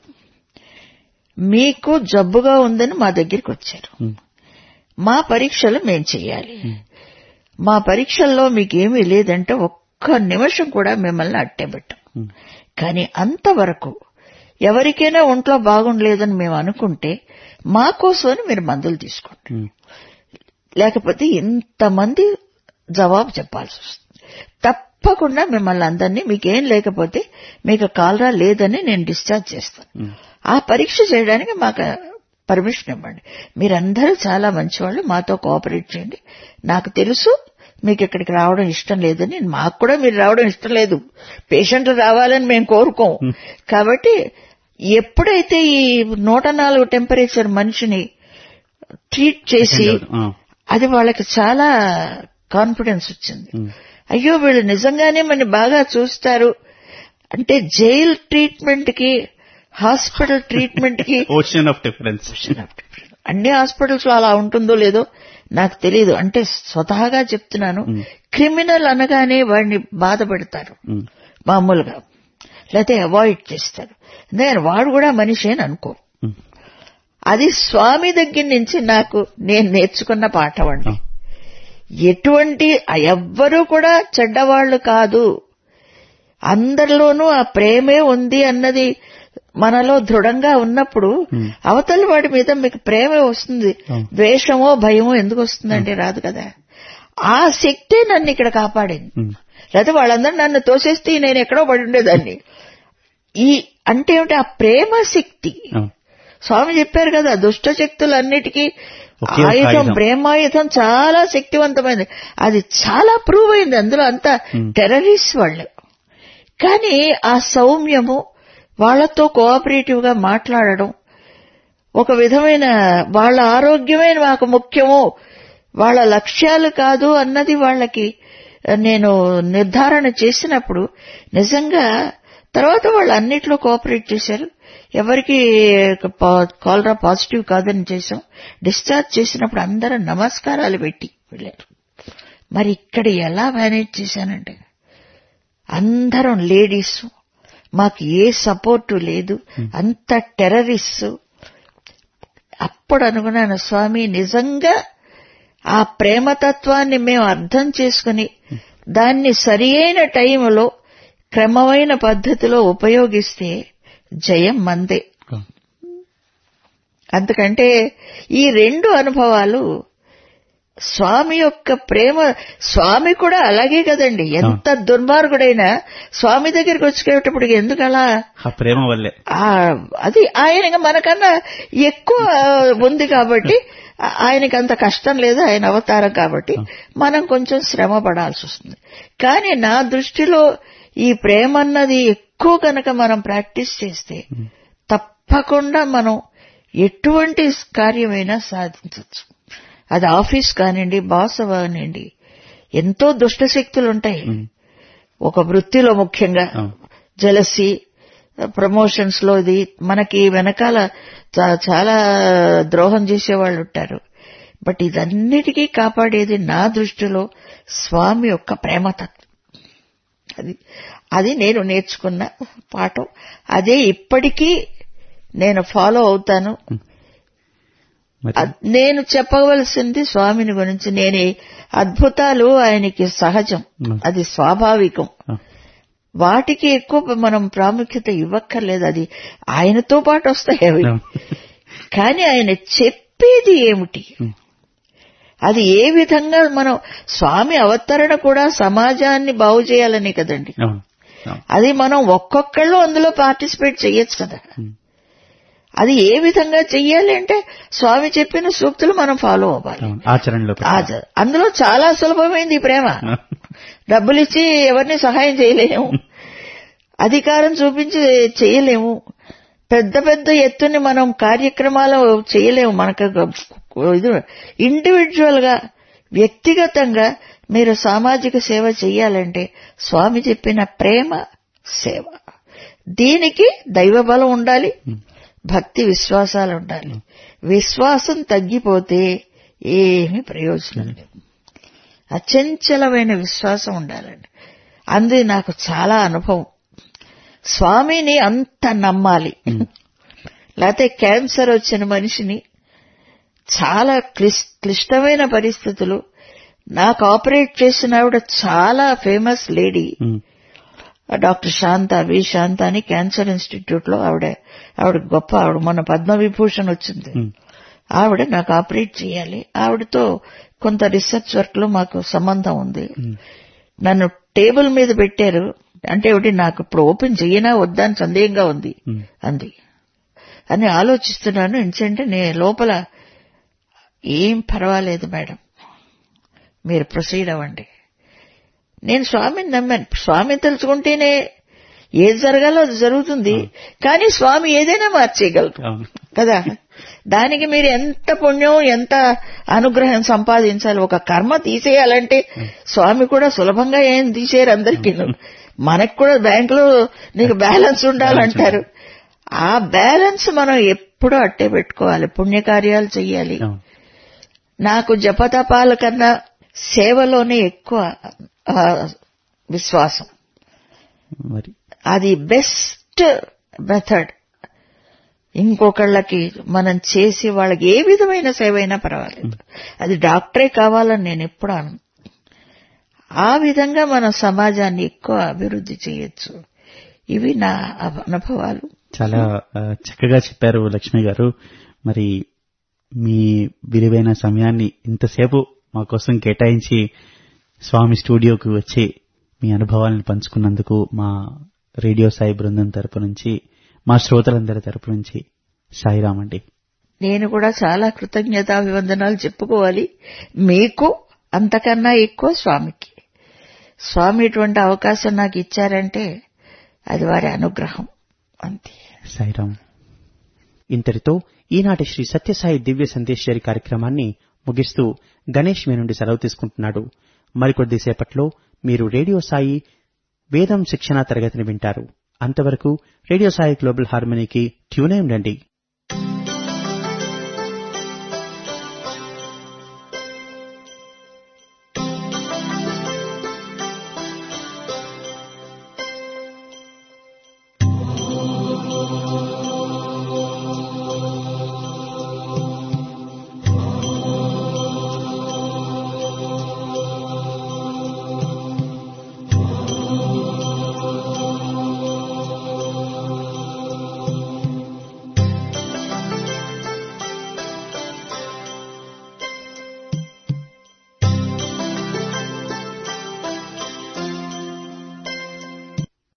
మీకు జబ్బుగా ఉందని మా దగ్గరికి వచ్చారు, మా పరీక్షలు మేం చెయ్యాలి, మా పరీక్షల్లో మీకేమీ లేదంటే ఒక్క నిమిషం కూడా మిమ్మల్ని అట్టే పెట్టాం. కానీ అంతవరకు ఎవరికైనా ఒంట్లో బాగుండలేదని మేము అనుకుంటే మా కోసమని మీరు మందులు తీసుకోండి, లేకపోతే ఇంతమంది జవాబు చెప్పాల్సి వస్తుంది. తప్పకుండా మిమ్మల్ని అందరినీ, మీకేం లేకపోతే మీకు కాలరా లేదని నేను డిశ్చార్జ్ చేస్తాను, ఆ పరీక్ష చేయడానికి మాకు పర్మిషన్ ఇవ్వండి. మీరందరూ చాలా మంచివాళ్ళు, మాతో కోఆపరేట్ చేయండి. నాకు తెలుసు మీకు ఇక్కడికి రావడం ఇష్టం లేదని, మాకు కూడా మీరు రావడం ఇష్టం లేదు, పేషెంట్లు రావాలని మేము కోరుకోం. కాబట్టి ఎప్పుడైతే ఈ 104 టెంపరేచర్ మనిషిని ట్రీట్ చేసి అది వాళ్ళకి చాలా కాన్ఫిడెన్స్ వచ్చింది. అయ్యో వీళ్ళు నిజంగానే మన బాగా చూస్తారు అంటే జైల్ ట్రీట్మెంట్ కి హాస్పిటల్ ట్రీట్మెంట్ కి ఓషన్ ఆఫ్ డిఫరెన్స్. అన్ని హాస్పిటల్స్ లో అలా ఉంటుందో లేదో నాకు తెలియదు. అంటే స్వతహాగా చెప్తున్నాను, క్రిమినల్ అనగానే వాడిని బాధ పెడతారు మామూలుగా, లేకపోతే అవాయిడ్ చేస్తారు. నేను వాడు కూడా మనిషి అని అనుకో. అది స్వామి దగ్గర నుంచి నేను నేర్చుకున్న పాఠం అండి. ఎటువంటి ఎవ్వరూ కూడా చెడ్డవాళ్లు కాదు, అందరిలోనూ ఆ ప్రేమే ఉంది అన్నది మనలో దృఢంగా ఉన్నప్పుడు అవతలి వాడి మీద మీకు ప్రేమే వస్తుంది. ద్వేషమో భయమో ఎందుకు వస్తుందంటే రాదు కదా. ఆ శక్తే నన్ను ఇక్కడ కాపాడింది. లేకపోతే వాళ్ళందరూ నన్ను తోసేస్తే నేను ఎక్కడో పడి ఉండేదాన్ని. ఈ అంటే ఏమిటి, ఆ ప్రేమ శక్తి. స్వామి చెప్పారు కదా, దుష్ట శక్తులన్నిటికీ ఆయుధం ప్రేమాయుధం చాలా శక్తివంతమైనది. అది చాలా ప్రూవ్ అయింది. అందులో అంతా టెర్రరిస్ట్ వాళ్ళు. కానీ ఆ సౌమ్యము, వాళ్లతో కోఆపరేటివ్ గా మాట్లాడడం, ఒక విధమైన వాళ్ళ ఆరోగ్యమే మాకు ముఖ్యము, వాళ్ళ లక్ష్యాలు కాదు అన్నది వాళ్ళకి నేను నిర్ధారణ చేసినప్పుడు నిజంగా తర్వాత వాళ్ళు అన్నిట్లో కోఆపరేట్ చేశారు. ఎవరికి కాలరా పాజిటివ్ కాదని చేశాం. డిశ్చార్జ్ చేసినప్పుడు అందరూ నమస్కారాలు పెట్టి వెళ్ళారు. మరి ఇక్కడ ఎలా మేనేజ్ చేశానంటే అందరం లేడీస్, మాకు ఏ సపోర్టు లేదు, అంత టెర్రరిస్ట్. అప్పుడు అనుకున్నాను, స్వామి నిజంగా ఆ ప్రేమతత్వాన్ని మేము అర్థం చేసుకుని దాన్ని సరి అయిన టైంలో క్రమమైన పద్ధతిలో ఉపయోగిస్తే జయం మందే. అందుకంటే ఈ రెండు అనుభవాలు స్వామి యొక్క ప్రేమ. స్వామి కూడా అలాగే కదండి, ఎంత దుర్మార్గుడైనా స్వామి దగ్గరికి వచ్చేటప్పటికి ఎందుకలా ప్రేమ వల్లే అది ఆయన మనకన్నా ఎక్కువ ఉంది కాబట్టి ఆయనకి అంత కష్టం లేదు, ఆయన అవతారం కాబట్టి మనం కొంచెం శ్రమ పడాల్సి వస్తుంది. కానీ నా దృష్టిలో ఈ ప్రేమ అన్నది ఎక్కువ కనుక మనం ప్రాక్టీస్ చేస్తే తప్పకుండా మనం ఎటువంటి కార్యమైనా సాధించవచ్చు. అది ఆఫీస్ కానివ్వండి, బాస్ కానివ్వండి, ఎంతో దుష్ట శక్తులు ఉంటాయి ఒక వృత్తిలో, ముఖ్యంగా జెలసీ, ప్రమోషన్స్ లో ఇది మనకి వెనకాల చాలా ద్రోహం చేసేవాళ్ళు ఉంటారు. బట్ ఇదన్నిటికీ కాపాడేది నా దృష్టిలో స్వామి యొక్క ప్రేమతత్వం. అది నేను నేర్చుకున్న పాఠం. అదే ఇప్పటికీ నేను ఫాలో అవుతాను. నేను చెప్పవలసింది స్వామిని గురించి, నేను అద్భుతాలు ఆయనకి సహజం, అది స్వాభావికం. వాటికి ఎక్కువ మనం ప్రాముఖ్యత ఇవ్వక్కర్లేదు, అది ఆయనతో పాటు వస్తాయి అవి. కానీ ఆయన చెప్పేది ఏమిటి, అది ఏ విధంగా మనం స్వామి అవతరణ కూడా సమాజాన్ని బాగు చేయాలని కదండి. అది మనం ఒక్కొక్కళ్ళు అందులో పార్టిసిపేట్ చెయ్యొచ్చు కదా. అది ఏ విధంగా చెయ్యాలి అంటే స్వామి చెప్పిన సూక్తులు మనం ఫాలో అవ్వాలి ఆచరణలో. అందులో చాలా సులభమైంది ప్రేమ. డబ్బులిచ్చి ఎవరిని సహాయం చేయలేము, అధికారం చూపించి చేయలేము, పెద్ద పెద్ద ఎత్తుని మనం కార్యక్రమాలు చేయలేము. మనకు ఇండివిడ్యువల్ గా వ్యక్తిగతంగా మీరు సామాజిక సేవ చెయ్యాలంటే స్వామి చెప్పిన ప్రేమ సేవ, దీనికి దైవ బలం ఉండాలి, భక్తి విశ్వాసాలు ఉండాలి. విశ్వాసం తగ్గిపోతే ఏమీ ప్రయోజనం లేదు. అచంచలమైన విశ్వాసం ఉండాలండి. అంది నాకు చాలా అనుభవం. స్వామిని అంత నమ్మాలి. లేకపోతే క్యాన్సర్ వచ్చిన మనిషిని చాలా క్లిష్టమైన పరిస్థితులు, నాకు ఆపరేట్ చేసిన ఆవిడ చాలా famous lady, doctor Shanta, V Shanta అని క్యాన్సర్ ఇన్స్టిట్యూట్ లో ఆవిడ గొప్ప, ఆవిడ మొన్న పద్మవిభూషణ్ వచ్చింది. ఆవిడ నాకు ఆపరేట్ చేయాలి. ఆవిడతో కొంత రీసెర్చ్ వర్క్ లో మాకు సంబంధం ఉంది. నన్ను టేబుల్ మీద పెట్టారు. అంటే ఒకటి నాకు ఇప్పుడు ఓపెన్ చెయ్యనా వద్దా అని సందేహంగా ఉంది అంది అని ఆలోచిస్తున్నాను. ఎందుకంటే నేను లోపల ఏం పర్వాలేదు మేడం, మీరు ప్రొసీడ్ అవ్వండి. నేను స్వామిని నమ్మాను. స్వామిని తెలుసుకుంటేనే ఏది జరగాలో అది జరుగుతుంది. కానీ స్వామి ఏదైనా మార్చేయగలరు కదా. దానికి మీరు ఎంత పుణ్యం, ఎంత అనుగ్రహం సంపాదించాలి. ఒక కర్మ తీసేయాలంటే స్వామి కూడా సులభంగా ఏం తీసేయరు అందరికీ. మనకు కూడా బ్యాంకులో నీకు బ్యాలెన్స్ ఉండాలంటారు. ఆ బ్యాలెన్స్ మనం ఎప్పుడూ అట్టే పెట్టుకోవాలి. పుణ్యకార్యాలు చెయ్యాలి. నాకు జపతపాల కన్నా సేవలోనే ఎక్కువ విశ్వాసం. అది బెస్ట్ మెథడ్. ఇంకొకళ్ళకి మనం చేసి వాళ్ళకి ఏ విధమైన సేవ అయినా పర్వాలేదు, అది డాక్టరే కావాలని నేను ఎప్పుడు అను. ఆ విధంగా మనం సమాజాన్ని ఎక్కువ అభివృద్ధి చేయొచ్చు. ఇవి నా అనుభవాలు. చాలా చక్కగా చెప్పారు లక్ష్మి గారు. మరి మీ విలువైన సమయాన్ని ఇంతసేపు మా కోసం కేటాయించి స్వామి స్టూడియోకి వచ్చి మీ అనుభవాలను పంచుకున్నందుకు మా రేడియో సాయి బృందం తరపు నుంచి, మా శ్రోతలందరి తరపు నుంచి సాయిరామ్ అండి. నేను కూడా చాలా కృతజ్ఞతాభివందనాలు చెప్పుకోవాలి. మీకు అంతకన్నా ఎక్కువ స్వామికి. స్వామి ఇటువంటి అవకాశం నాకు ఇచ్చారంటే అది వారి అనుగ్రహం అంతే. సాయిరామ్. ఇంతటితో ఈనాటి శ్రీ సత్యసాయి దివ్య సందేశ్వరి కార్యక్రమాన్ని ముగిస్తూ గణేష్ మీ నుండి సెలవు తీసుకుంటున్నాడు. మరికొద్ది సేపట్లో మీరు రేడియో సాయి వేదం శిక్షణా తరగతిని వింటారు. అంతవరకు రేడియో సాయి గ్లోబల్ హార్మనీకి ట్యూన్ అయి ఉండండి.